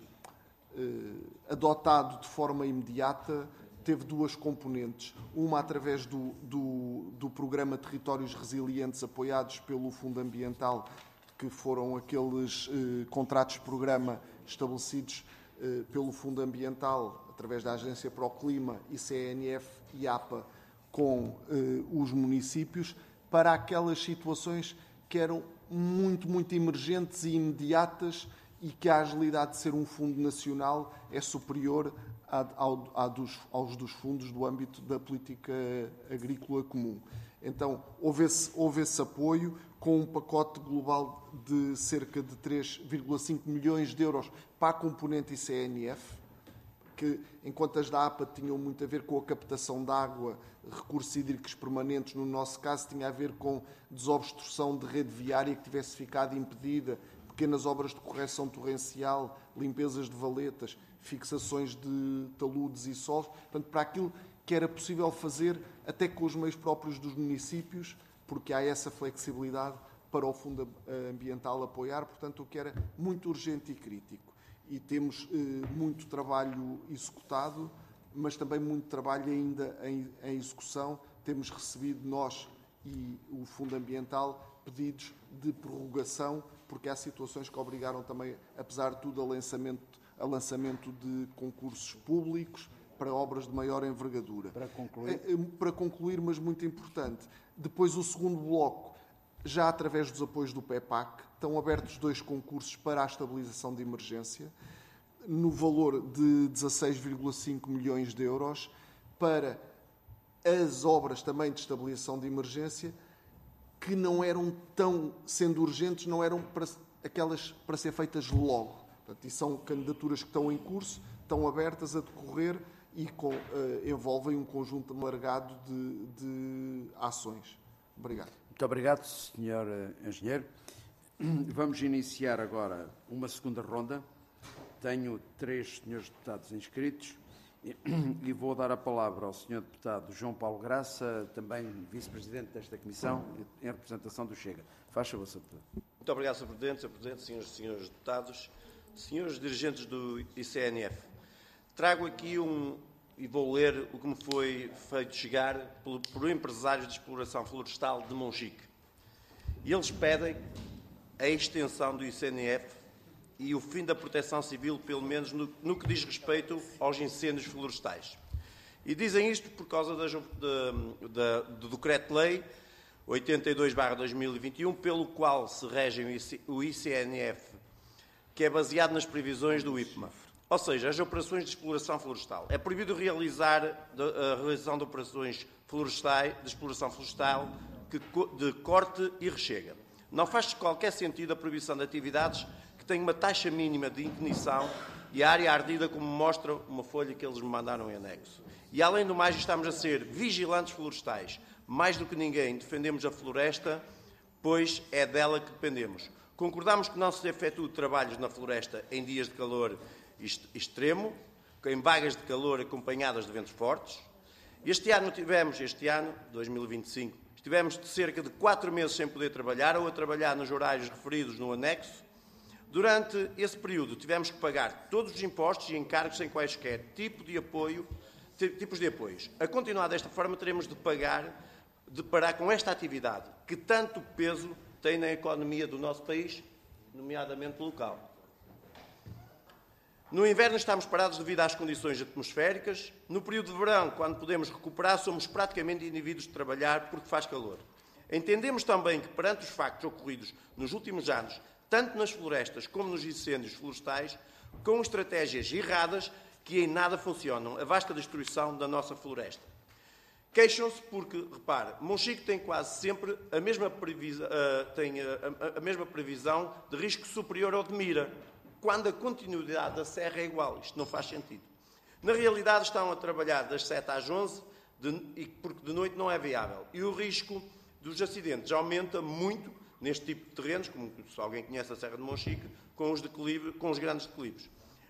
eh, adotado de forma imediata teve duas componentes. Uma através do, do, do programa Territórios Resilientes, apoiados pelo Fundo Ambiental, que foram aqueles eh, contratos-programa estabelecidos eh, pelo Fundo Ambiental, através da Agência para o Clima, I C N F e A P A, com eh, os municípios, para aquelas situações que eram muito, muito emergentes e imediatas e que a agilidade de ser um fundo nacional é superior à, ao, à dos, aos dos fundos do âmbito da política agrícola comum. Então, houve esse, houve esse apoio com um pacote global de cerca de três vírgula cinco milhões de euros para a componente I C N F, que, enquanto as da A P A tinham muito a ver com a captação de água, recursos hídricos permanentes, no nosso caso, tinha a ver com desobstrução de rede viária que tivesse ficado impedida, pequenas obras de correção torrencial, limpezas de valetas, fixações de taludes e solos, portanto, para aquilo que era possível fazer até com os meios próprios dos municípios, porque há essa flexibilidade para o Fundo Ambiental apoiar, portanto, o que era muito urgente e crítico. E temos eh, muito trabalho executado, mas também muito trabalho ainda em, em execução. Temos recebido, nós e o Fundo Ambiental, pedidos de prorrogação, porque há situações que obrigaram também, apesar de tudo, a lançamento, a lançamento de concursos públicos para obras de maior envergadura. Para concluir. Para concluir, mas muito importante, depois o segundo bloco, já através dos apoios do PEPAC, estão abertos dois concursos para a estabilização de emergência, no valor de dezasseis vírgula cinco milhões de euros, para as obras também de estabilização de emergência, que não eram tão, sendo urgentes, não eram para, aquelas para ser feitas logo. Portanto, e são candidaturas que estão em curso, estão abertas a decorrer e com, uh, envolvem um conjunto alargado de, de ações. Obrigado. Muito obrigado, senhor Engenheiro. Vamos iniciar agora uma segunda ronda. Tenho três senhores deputados inscritos e vou dar a palavra ao senhor deputado João Paulo Graça, também vice-presidente desta comissão, em representação do Chega. Faz favor, senhor deputado. Muito obrigado, senhor Presidente, senhor Presidente, senhores e senhores deputados, senhores dirigentes do I C N F. Trago aqui um, e vou ler o que me foi feito chegar por, por empresários de exploração florestal de Monchique. E eles pedem a extensão do I C N F e o fim da proteção civil, pelo menos no, no que diz respeito aos incêndios florestais. E dizem isto por causa das, de, de, do Decreto-Lei oitenta e dois barra dois mil e vinte e um, pelo qual se regem o I C N F, que é baseado nas previsões do I P M A. Ou seja, as operações de exploração florestal. É proibido realizar a realização de operações florestais, de exploração florestal que, de corte e rechega. Não faz qualquer sentido a proibição de atividades que têm uma taxa mínima de ignição e a área ardida, como mostra uma folha que eles me mandaram em anexo. E, além do mais, estamos a ser vigilantes florestais. Mais do que ninguém, defendemos a floresta, pois é dela que dependemos. Concordamos que não se efetue trabalhos na floresta em dias de calor extremo, em vagas de calor acompanhadas de ventos fortes. Este ano tivemos, este ano, dois mil e vinte e cinco, estivemos de cerca de quatro meses sem poder trabalhar ou a trabalhar nos horários referidos no anexo. Durante esse período tivemos que pagar todos os impostos e encargos sem quaisquer tipo de apoio, tipos de apoios. A continuar desta forma, teremos de pagar, de parar com esta atividade, que tanto peso tem na economia do nosso país, nomeadamente local. No inverno estamos parados devido às condições atmosféricas. No período de verão, quando podemos recuperar, somos praticamente indivíduos de trabalhar porque faz calor. Entendemos também que, perante os factos ocorridos nos últimos anos, tanto nas florestas como nos incêndios florestais, com estratégias erradas que em nada funcionam, a vasta destruição da nossa floresta. Queixam-se porque, repare, Monchique tem quase sempre a mesma, previsão, uh, tem a, a, a mesma previsão de risco superior ao de Mira, quando a continuidade da serra é igual. Isto não faz sentido. Na realidade, estão a trabalhar das sete às onze, de, porque de noite não é viável. E o risco dos acidentes aumenta muito neste tipo de terrenos, como se alguém conhece a Serra de Monchique, com os, declive, com os grandes declives.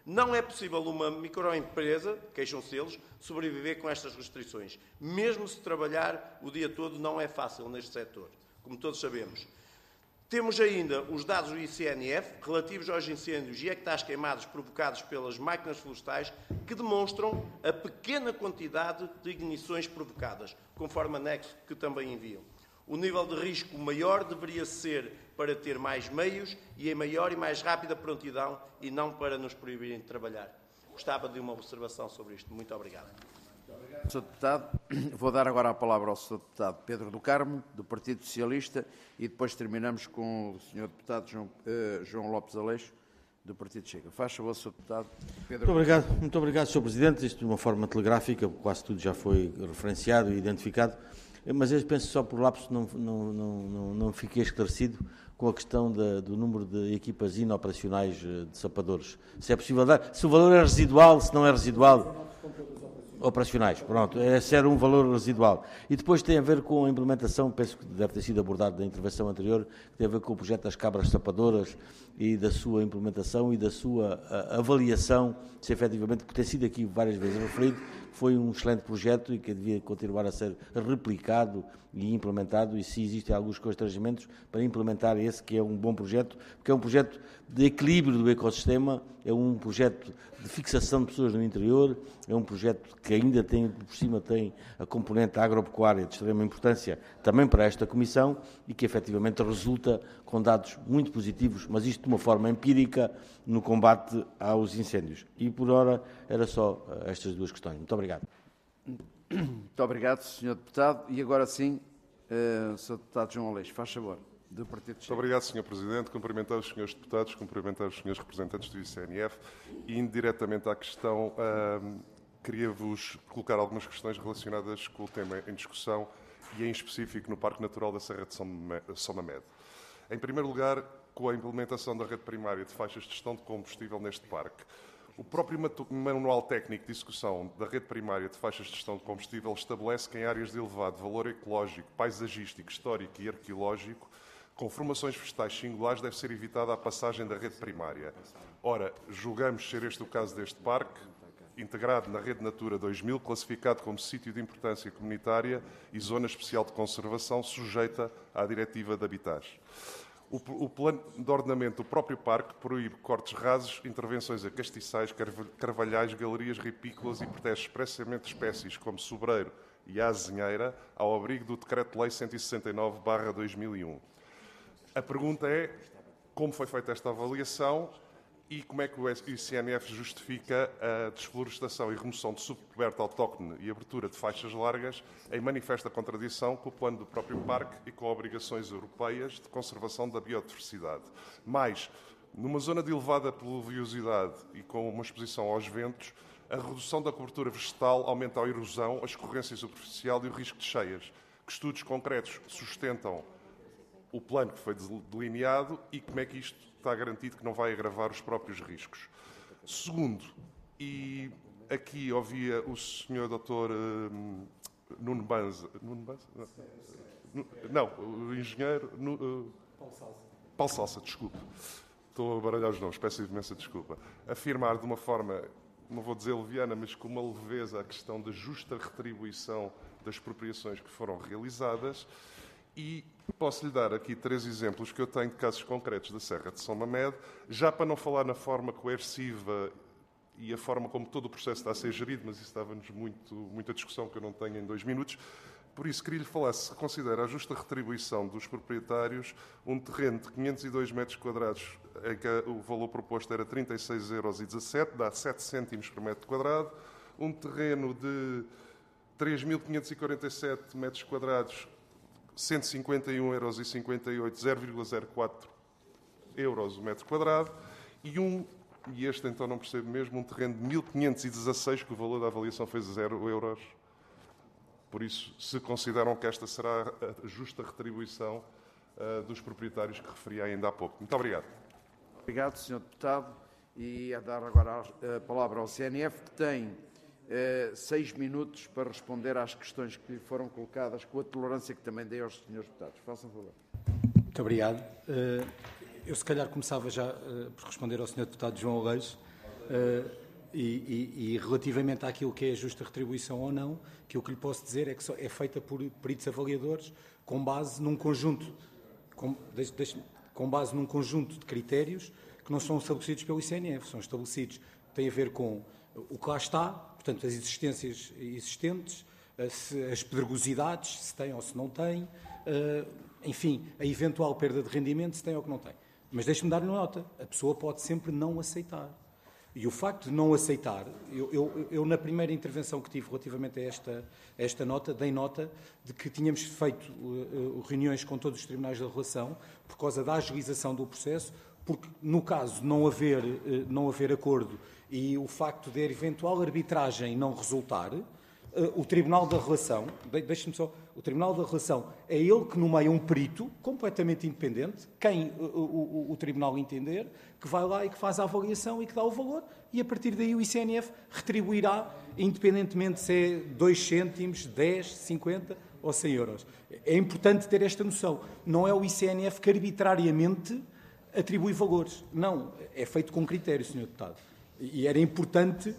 Não é possível uma microempresa, queixam-se eles, sobreviver com estas restrições. Mesmo se trabalhar o dia todo, não é fácil neste setor, como todos sabemos. Temos ainda os dados do I C N F relativos aos incêndios e hectares queimados provocados pelas máquinas florestais que demonstram a pequena quantidade de ignições provocadas, conforme anexo que também enviam. O nível de risco maior deveria ser para ter mais meios e em maior e mais rápida prontidão e não para nos proibirem de trabalhar. Gostava de uma observação sobre isto. Muito obrigado. senhor Deputado, vou dar agora a palavra ao senhor Deputado Pedro do Carmo, do Partido Socialista, e depois terminamos com o senhor Deputado João, uh, João Lopes Aleixo, do Partido Chega. Faz favor, senhor Deputado Pedro. Muito obrigado, muito obrigado, senhor Presidente. Isto de uma forma telegráfica, quase tudo já foi referenciado e identificado, mas eu penso só por lapso não, não, não, não, não fiquei esclarecido com a questão da, do número de equipas inoperacionais de sapadores. Se é possível dar, se o valor é residual, se não é residual. Operacionais, pronto, esse era um valor residual. E depois tem a ver com a implementação, penso que deve ter sido abordado na intervenção anterior, que tem a ver com o projeto das cabras sapadoras e da sua implementação e da sua a, avaliação, se efetivamente, que tem sido aqui várias vezes referido, foi um excelente projeto e que devia continuar a ser replicado e implementado, e se existem alguns constrangimentos para implementar esse, que é um bom projeto, porque é um projeto de equilíbrio do ecossistema, é um projeto de fixação de pessoas no interior, é um projeto que ainda tem, por cima tem a componente agropecuária de extrema importância também para esta Comissão e que efetivamente resulta com dados muito positivos, mas isto de uma forma empírica no combate aos incêndios. E por ora era só estas duas questões. Muito obrigado. Muito obrigado, senhor Deputado. E agora sim, uh, senhor Deputado João Aleixo, faz favor, do Partido Chega. Muito obrigado, senhor Presidente. Cumprimentar os senhores deputados, cumprimentar os senhores representantes do I C N F e, indiretamente à questão, uh, queria-vos colocar algumas questões relacionadas com o tema em discussão e, em específico, no Parque Natural da Serra de São Mamede. Em primeiro lugar, com a implementação da rede primária de faixas de gestão de combustível neste parque. O próprio Manual Técnico de Execução da Rede Primária de Faixas de Gestão de Combustível estabelece que em áreas de elevado valor ecológico, paisagístico, histórico e arqueológico, com formações vegetais singulares, deve ser evitada a passagem da rede primária. Ora, julgamos ser este o caso deste parque, integrado na Rede Natura dois mil, classificado como sítio de importância comunitária e zona especial de conservação, sujeita à Diretiva de Habitats. O, o plano de ordenamento do próprio parque proíbe cortes rasos, intervenções a castiçais, carvalhais, galerias ripícolas e protege expressamente espécies como sobreiro e azinheira ao abrigo do Decreto-Lei cento e sessenta e nove barra dois mil e um. A pergunta é como foi feita esta avaliação e como é que o I C N F justifica a desflorestação e remoção de subcoberta autóctone e abertura de faixas largas em manifesta contradição com o plano do próprio parque e com obrigações europeias de conservação da biodiversidade. Mais, numa zona de elevada pluviosidade e com uma exposição aos ventos, a redução da cobertura vegetal aumenta a erosão, a escorrência superficial e o risco de cheias, que estudos concretos sustentam o plano que foi delineado e como é que isto está garantido que não vai agravar os próprios riscos. Segundo, e aqui ouvia o senhor doutor uh, Nuno Banza, Nuno Banza? Não, o engenheiro uh, Paulo Salsa. Paulo Salsa, desculpe. Estou a baralhar os nomes, peço imensa desculpa. Afirmar de uma forma, não vou dizer leviana, mas com uma leveza a questão da justa retribuição das expropriações que foram realizadas. E posso-lhe dar aqui três exemplos que eu tenho de casos concretos da Serra de São Mamede, já para não falar na forma coerciva e a forma como todo o processo está a ser gerido, mas isso dava-nos muito, muita discussão que eu não tenho em dois minutos. Por isso, queria lhe falar se considera a justa retribuição dos proprietários um terreno de quinhentos e dois metros quadrados, em que o valor proposto era trinta e seis euros e dezassete, dá sete cêntimos por metro quadrado, um terreno de três mil quinhentos e quarenta e sete metros quadrados, cento e cinquenta e um euros e cinquenta e oito, zero vírgula zero quatro euros o metro quadrado, e um, e este então não percebo mesmo, um terreno de mil quinhentos e dezasseis, que o valor da avaliação foi zero euros. Por isso, se consideram que esta será a justa retribuição uh, dos proprietários que referi ainda há pouco. Muito obrigado. Obrigado, senhor Deputado. E a dar agora a palavra ao C N F, que tem Uh, seis minutos para responder às questões que foram colocadas, com a tolerância que também dei aos senhores deputados. Façam favor. Muito obrigado. Uh, eu, se calhar, começava já uh, por responder ao senhor deputado João Aleixo, Uh, e, e, e relativamente àquilo que é a justa retribuição ou não, que o que lhe posso dizer é que só é feita por peritos avaliadores com base num conjunto, com, deixe, deixe, com base num conjunto de critérios que não são estabelecidos pelo I C N F, são estabelecidos, têm a ver com o que lá está, portanto, as existências existentes, as pedregosidades, se tem ou se não tem, enfim, a eventual perda de rendimento, se tem ou que não tem. Mas deixe-me dar-lhe nota, a pessoa pode sempre não aceitar. E o facto de não aceitar, eu, eu, eu na primeira intervenção que tive relativamente a esta, a esta nota, dei nota de que tínhamos feito uh, uh, reuniões com todos os tribunais da relação por causa da agilização do processo, porque no caso não haver, uh, não haver acordo e o facto de eventual arbitragem não resultar, uh, o Tribunal da Relação, de, deixe-me só, o Tribunal da Relação é ele que nomeia um perito completamente independente, quem uh, o, o, o Tribunal entender, que vai lá e que faz a avaliação e que dá o valor, e a partir daí o I C N F retribuirá, independentemente se é dois cêntimos, dez, cinquenta ou cem euros. É importante ter esta noção. Não é o I C N F que arbitrariamente atribui valores. Não, é feito com critério, senhor Deputado. E era importante...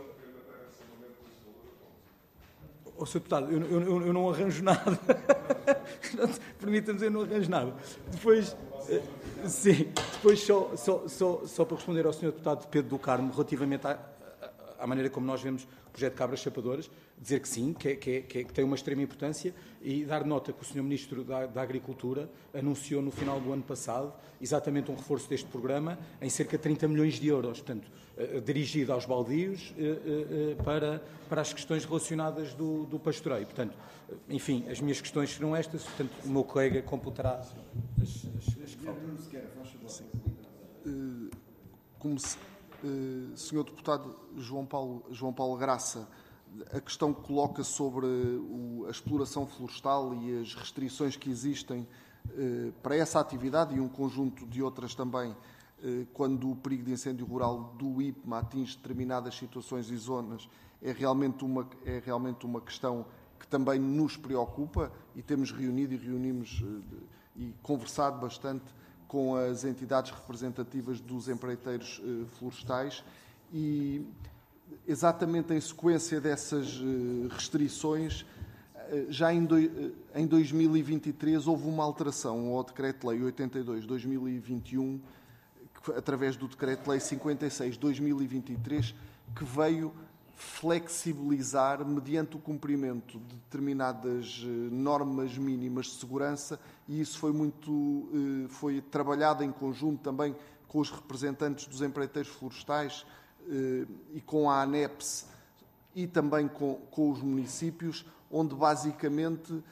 Oh, senhor Deputado, eu, eu, eu não arranjo nada. Permita-me dizer, eu não arranjo nada. Depois... Sim, depois só, só, só, só para responder ao senhor Deputado Pedro do Carmo, relativamente à, à maneira como nós vemos o projeto de Cabras Chapadoras, dizer que sim, que, é, que, é, que, é, que tem uma extrema importância e dar nota que o senhor Ministro da, da Agricultura anunciou no final do ano passado exatamente um reforço deste programa em cerca de trinta milhões de euros, portanto, eh, dirigido aos baldios eh, eh, para, para as questões relacionadas do, do pastoreio. Portanto, enfim, as minhas questões serão estas, portanto, o meu colega computará as, as, as que faltam. Sim. Uh, como se, uh, senhor Deputado João Paulo, João Paulo Graça, a questão que coloca sobre o, a exploração florestal e as restrições que existem uh, para essa atividade e um conjunto de outras também, uh, quando o perigo de incêndio rural do I P M A atinge determinadas situações e zonas, é realmente uma, é realmente uma questão que também nos preocupa e temos reunido e reunimos uh, e conversado bastante com as entidades representativas dos empreiteiros eh, florestais e, exatamente em sequência dessas eh, restrições, eh, já em, do, eh, em dois mil e vinte e três houve uma alteração ao Decreto-Lei oitenta e dois barra dois mil e vinte e um, que, através do Decreto-Lei cinquenta e seis barra dois mil e vinte e três, que veio flexibilizar, mediante o cumprimento de determinadas normas mínimas de segurança, e isso foi muito foi trabalhado em conjunto também com os representantes dos empreiteiros florestais e com a ANEPS e também com, com os municípios, onde basicamente,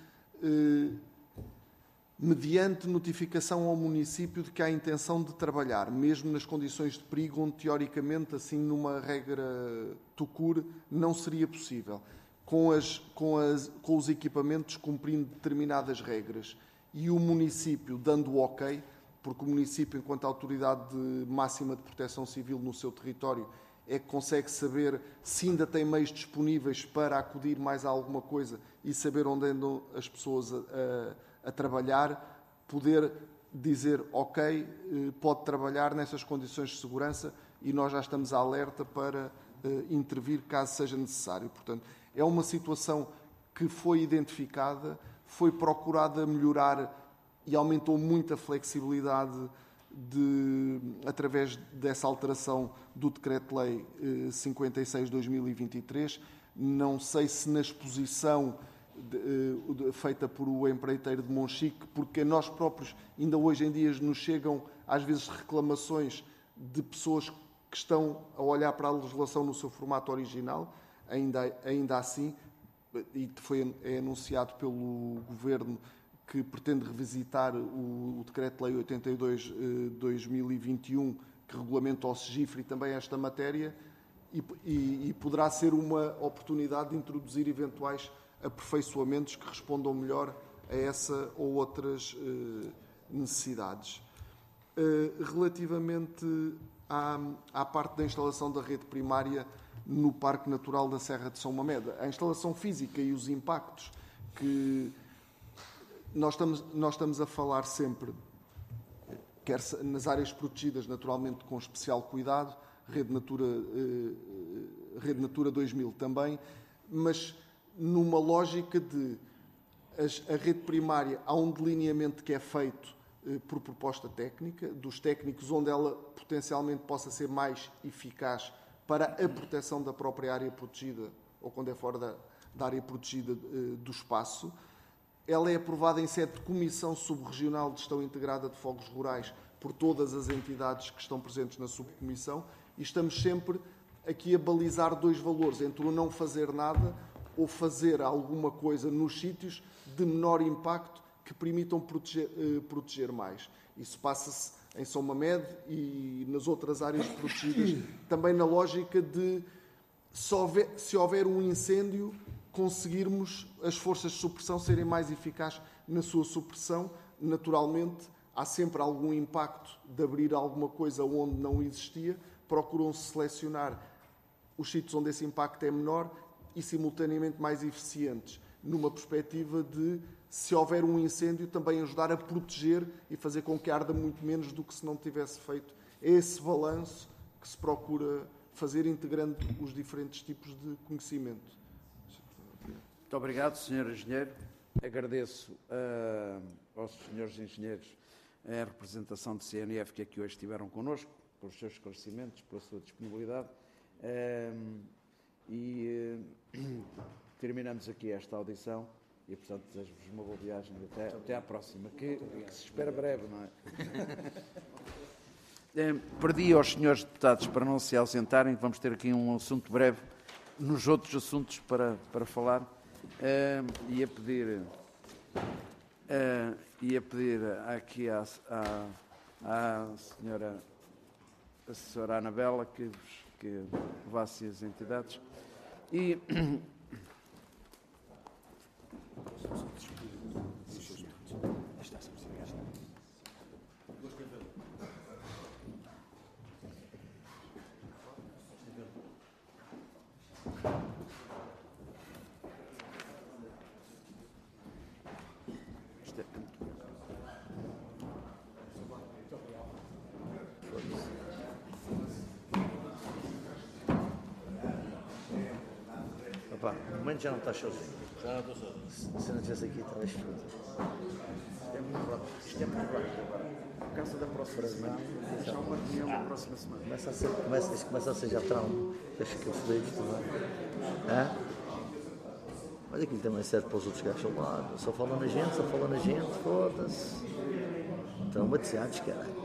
mediante notificação ao município de que há intenção de trabalhar, mesmo nas condições de perigo, onde teoricamente, assim, numa regra tucur, não seria possível, com, as, com, as, com os equipamentos cumprindo determinadas regras e o município dando o ok, porque o município, enquanto autoridade máxima de proteção civil no seu território, é que consegue saber se ainda tem meios disponíveis para acudir mais a alguma coisa e saber onde andam as pessoas a, a a trabalhar, poder dizer, ok, pode trabalhar nessas condições de segurança e nós já estamos alerta para uh, intervir caso seja necessário. Portanto, é uma situação que foi identificada, foi procurada melhorar e aumentou muito a flexibilidade de, através dessa alteração do Decreto-Lei uh, cinquenta e seis barra dois mil e vinte e três. Não sei se na exposição De, de, feita por o empreiteiro de Monchique, porque nós próprios, ainda hoje em dia, nos chegam às vezes reclamações de pessoas que estão a olhar para a legislação no seu formato original, ainda, ainda assim, e foi é anunciado pelo Governo que pretende revisitar o, o Decreto-Lei oitenta e dois barra dois mil e vinte e um, que regulamenta o SEGIFRE e também esta matéria, e, e, e poderá ser uma oportunidade de introduzir eventuais aperfeiçoamentos que respondam melhor a essa ou outras uh, necessidades. Uh, relativamente à, à parte da instalação da rede primária no Parque Natural da Serra de São Mamede, a instalação física e os impactos que nós estamos, nós estamos a falar sempre, quer nas áreas protegidas, naturalmente com especial cuidado, Rede Natura, Rede Natura dois mil também, mas numa lógica de a rede primária, há um delineamento que é feito por proposta técnica, dos técnicos, onde ela potencialmente possa ser mais eficaz para a proteção da própria área protegida, ou quando é fora da, da área protegida do espaço. Ela é aprovada em sede de Comissão Subregional de Gestão Integrada de Fogos Rurais por todas as entidades que estão presentes na subcomissão, e estamos sempre aqui a balizar dois valores, entre o não fazer nada ou fazer alguma coisa nos sítios de menor impacto que permitam proteger, eh, proteger mais. Isso passa-se em São Mamede e nas outras áreas protegidas, também na lógica de, se houver, se houver um incêndio, conseguirmos as forças de supressão serem mais eficazes na sua supressão. Naturalmente, há sempre algum impacto de abrir alguma coisa onde não existia, procuram-se selecionar os sítios onde esse impacto é menor e, simultaneamente, mais eficientes, numa perspectiva de, se houver um incêndio, também ajudar a proteger e fazer com que arda muito menos do que se não tivesse feito. É esse balanço que se procura fazer, integrando os diferentes tipos de conhecimento. Muito obrigado, senhor Engenheiro. Agradeço uh, aos senhores engenheiros a representação do C N F que aqui hoje estiveram connosco, pelos seus esclarecimentos, pela sua disponibilidade. Uh, e uh, terminamos aqui esta audição e, portanto, desejo-vos uma boa viagem até, até à próxima, que, que se espera breve, não é? uh, perdi aos senhores deputados para não se ausentarem, vamos ter aqui um assunto breve nos outros assuntos para, para falar. Uh, ia pedir uh, ia pedir aqui à, à, à senhora assessora Anabela que, que levasse as entidades e Pá, no momento já não estás sozinho. Já não estou sozinho. Se não estivesse aqui, estavas tudo. Isto é muito rápido. Isto é muito rápido agora. Por causa da próxima semana, já uma reunião na próxima semana. Começa a ser, começa, isto começa a ser já trauma. Deixa que eu fodei isto, não é? Hã? Olha, aquilo também serve para os outros gajos ao lado. Só fala na gente, só fala na gente, foda-se. Estão bateados, caralho.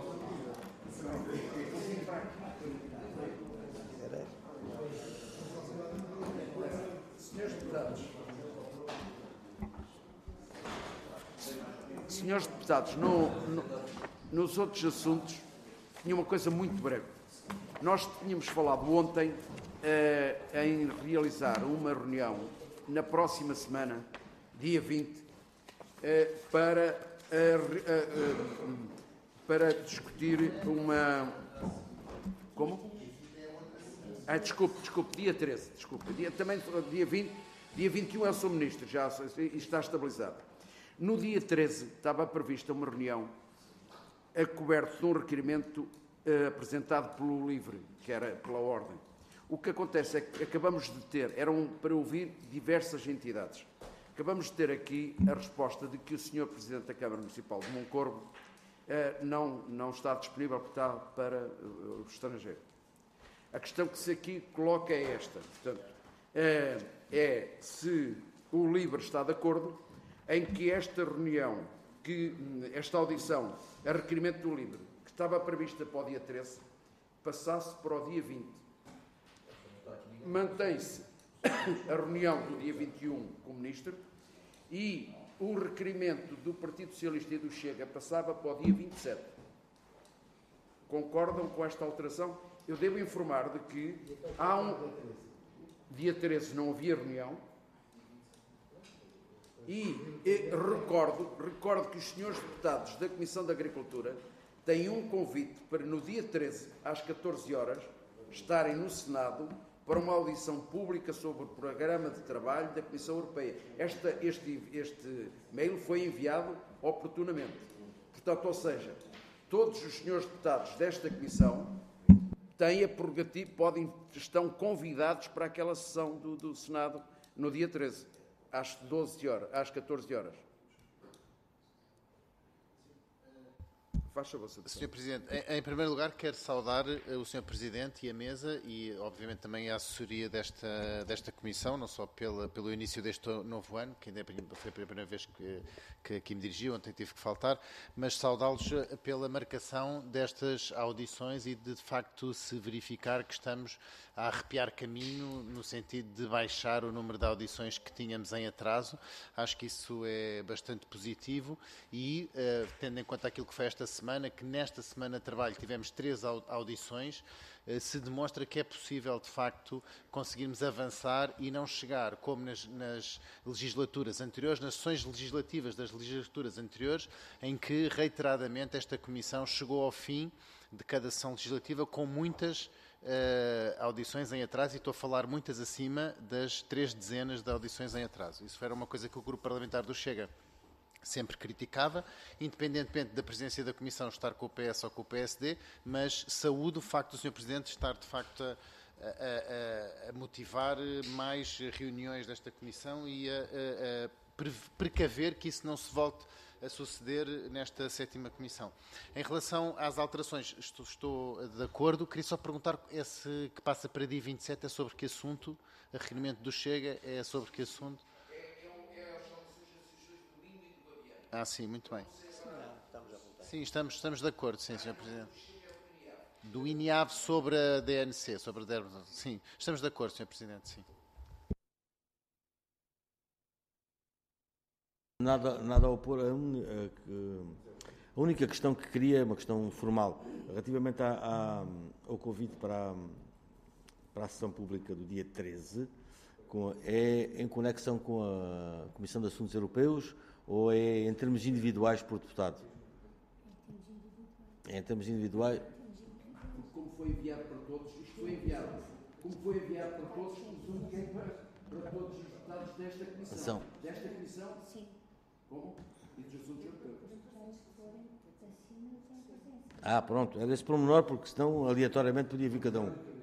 Senhores deputados, no, no, nos outros assuntos, tinha uma coisa muito breve. Nós tínhamos falado ontem eh, em realizar uma reunião na próxima semana, dia vinte, eh, para, eh, eh, para discutir uma... Como? Ah, desculpe, desculpe, dia treze, desculpe. Dia, também dia vinte, dia vinte e um é o seu Ministro, já está estabilizado. No dia treze estava prevista uma reunião a coberto de um requerimento eh, apresentado pelo LIVRE, que era pela Ordem. O que acontece é que acabamos de ter, eram para ouvir diversas entidades, acabamos de ter aqui a resposta de que o senhor Presidente da Câmara Municipal de Moncorvo eh, não, não está disponível porque está para uh, o estrangeiro. A questão que se aqui coloca é esta, portanto, eh, é se o LIVRE está de acordo em que esta reunião, que esta audição, a requerimento do LIVRE, que estava prevista para o dia treze, passasse para o dia vinte. Mantém-se a reunião do dia vinte e um com o Ministro e o requerimento do Partido Socialista e do Chega passava para o dia vinte e sete. Concordam com esta alteração? Eu devo informar de que há um... Dia treze não havia reunião. E, e recordo, recordo que os senhores deputados da Comissão de Agricultura têm um convite para, no dia treze, às catorze horas, estarem no Senado para uma audição pública sobre o programa de trabalho da Comissão Europeia. Esta, este, este mail foi enviado oportunamente. Portanto, ou seja, todos os senhores deputados desta Comissão têm a prerrogativa, podem, estão convidados para aquela sessão do, do Senado no dia treze, às doze horas, às catorze horas. Faz favor, senhor Presidente, em, em primeiro lugar quero saudar o senhor Presidente e a mesa e obviamente também a assessoria desta, desta Comissão, não só pela, pelo início deste novo ano, que ainda foi a primeira vez que, que aqui me dirigi, ontem tive que faltar, mas saudá-los pela marcação destas audições e de, de facto se verificar que estamos a arrepiar caminho no sentido de baixar o número de audições que tínhamos em atraso. Acho que isso é bastante positivo e, uh, tendo em conta aquilo que foi esta semana, que nesta semana de trabalho tivemos três audições, uh, se demonstra que é possível, de facto, conseguirmos avançar e não chegar, como nas, nas legislaturas anteriores, nas sessões legislativas das legislaturas anteriores, em que, reiteradamente, esta Comissão chegou ao fim de cada sessão legislativa com muitas Uh, audições em atraso, e estou a falar muitas acima das três dezenas de audições em atraso. Isso era uma coisa que o Grupo Parlamentar do Chega sempre criticava, independentemente da presidência da Comissão estar com o P S ou com o P S D, mas saúdo o facto do senhor Presidente estar, de facto, a, a, a, a motivar mais reuniões desta Comissão e a, a, a precaver que isso não se volte a suceder nesta sétima Comissão. Em relação às alterações, estou, estou de acordo. Queria só perguntar, esse que passa para dia vinte e sete é sobre que assunto? O requerimento do Chega é sobre que assunto? É, é, é as associações do Linho e do Guadiana. Ah, sim, muito bem. Sim, estamos, estamos de acordo, sim, senhor Presidente. Do INIAV sobre a D N C, sobre a D N C. Sim, estamos de acordo, senhor Presidente, sim. Nada, nada a opor. A, un, a, a única questão que queria é uma questão formal. Relativamente a, a, ao convite para a, para a sessão pública do dia treze, com, é em conexão com a Comissão de Assuntos Europeus ou é em termos individuais por deputado? É em termos individuais. Como foi enviado para todos, isto foi enviado. Como foi enviado para todos, presumo que é para, para todos os deputados desta Comissão. Ação. Desta Comissão? Sim. Como? E dos assuntos europeus. Ah, pronto, era esse pormenor, porque senão aleatoriamente podia vir cada um.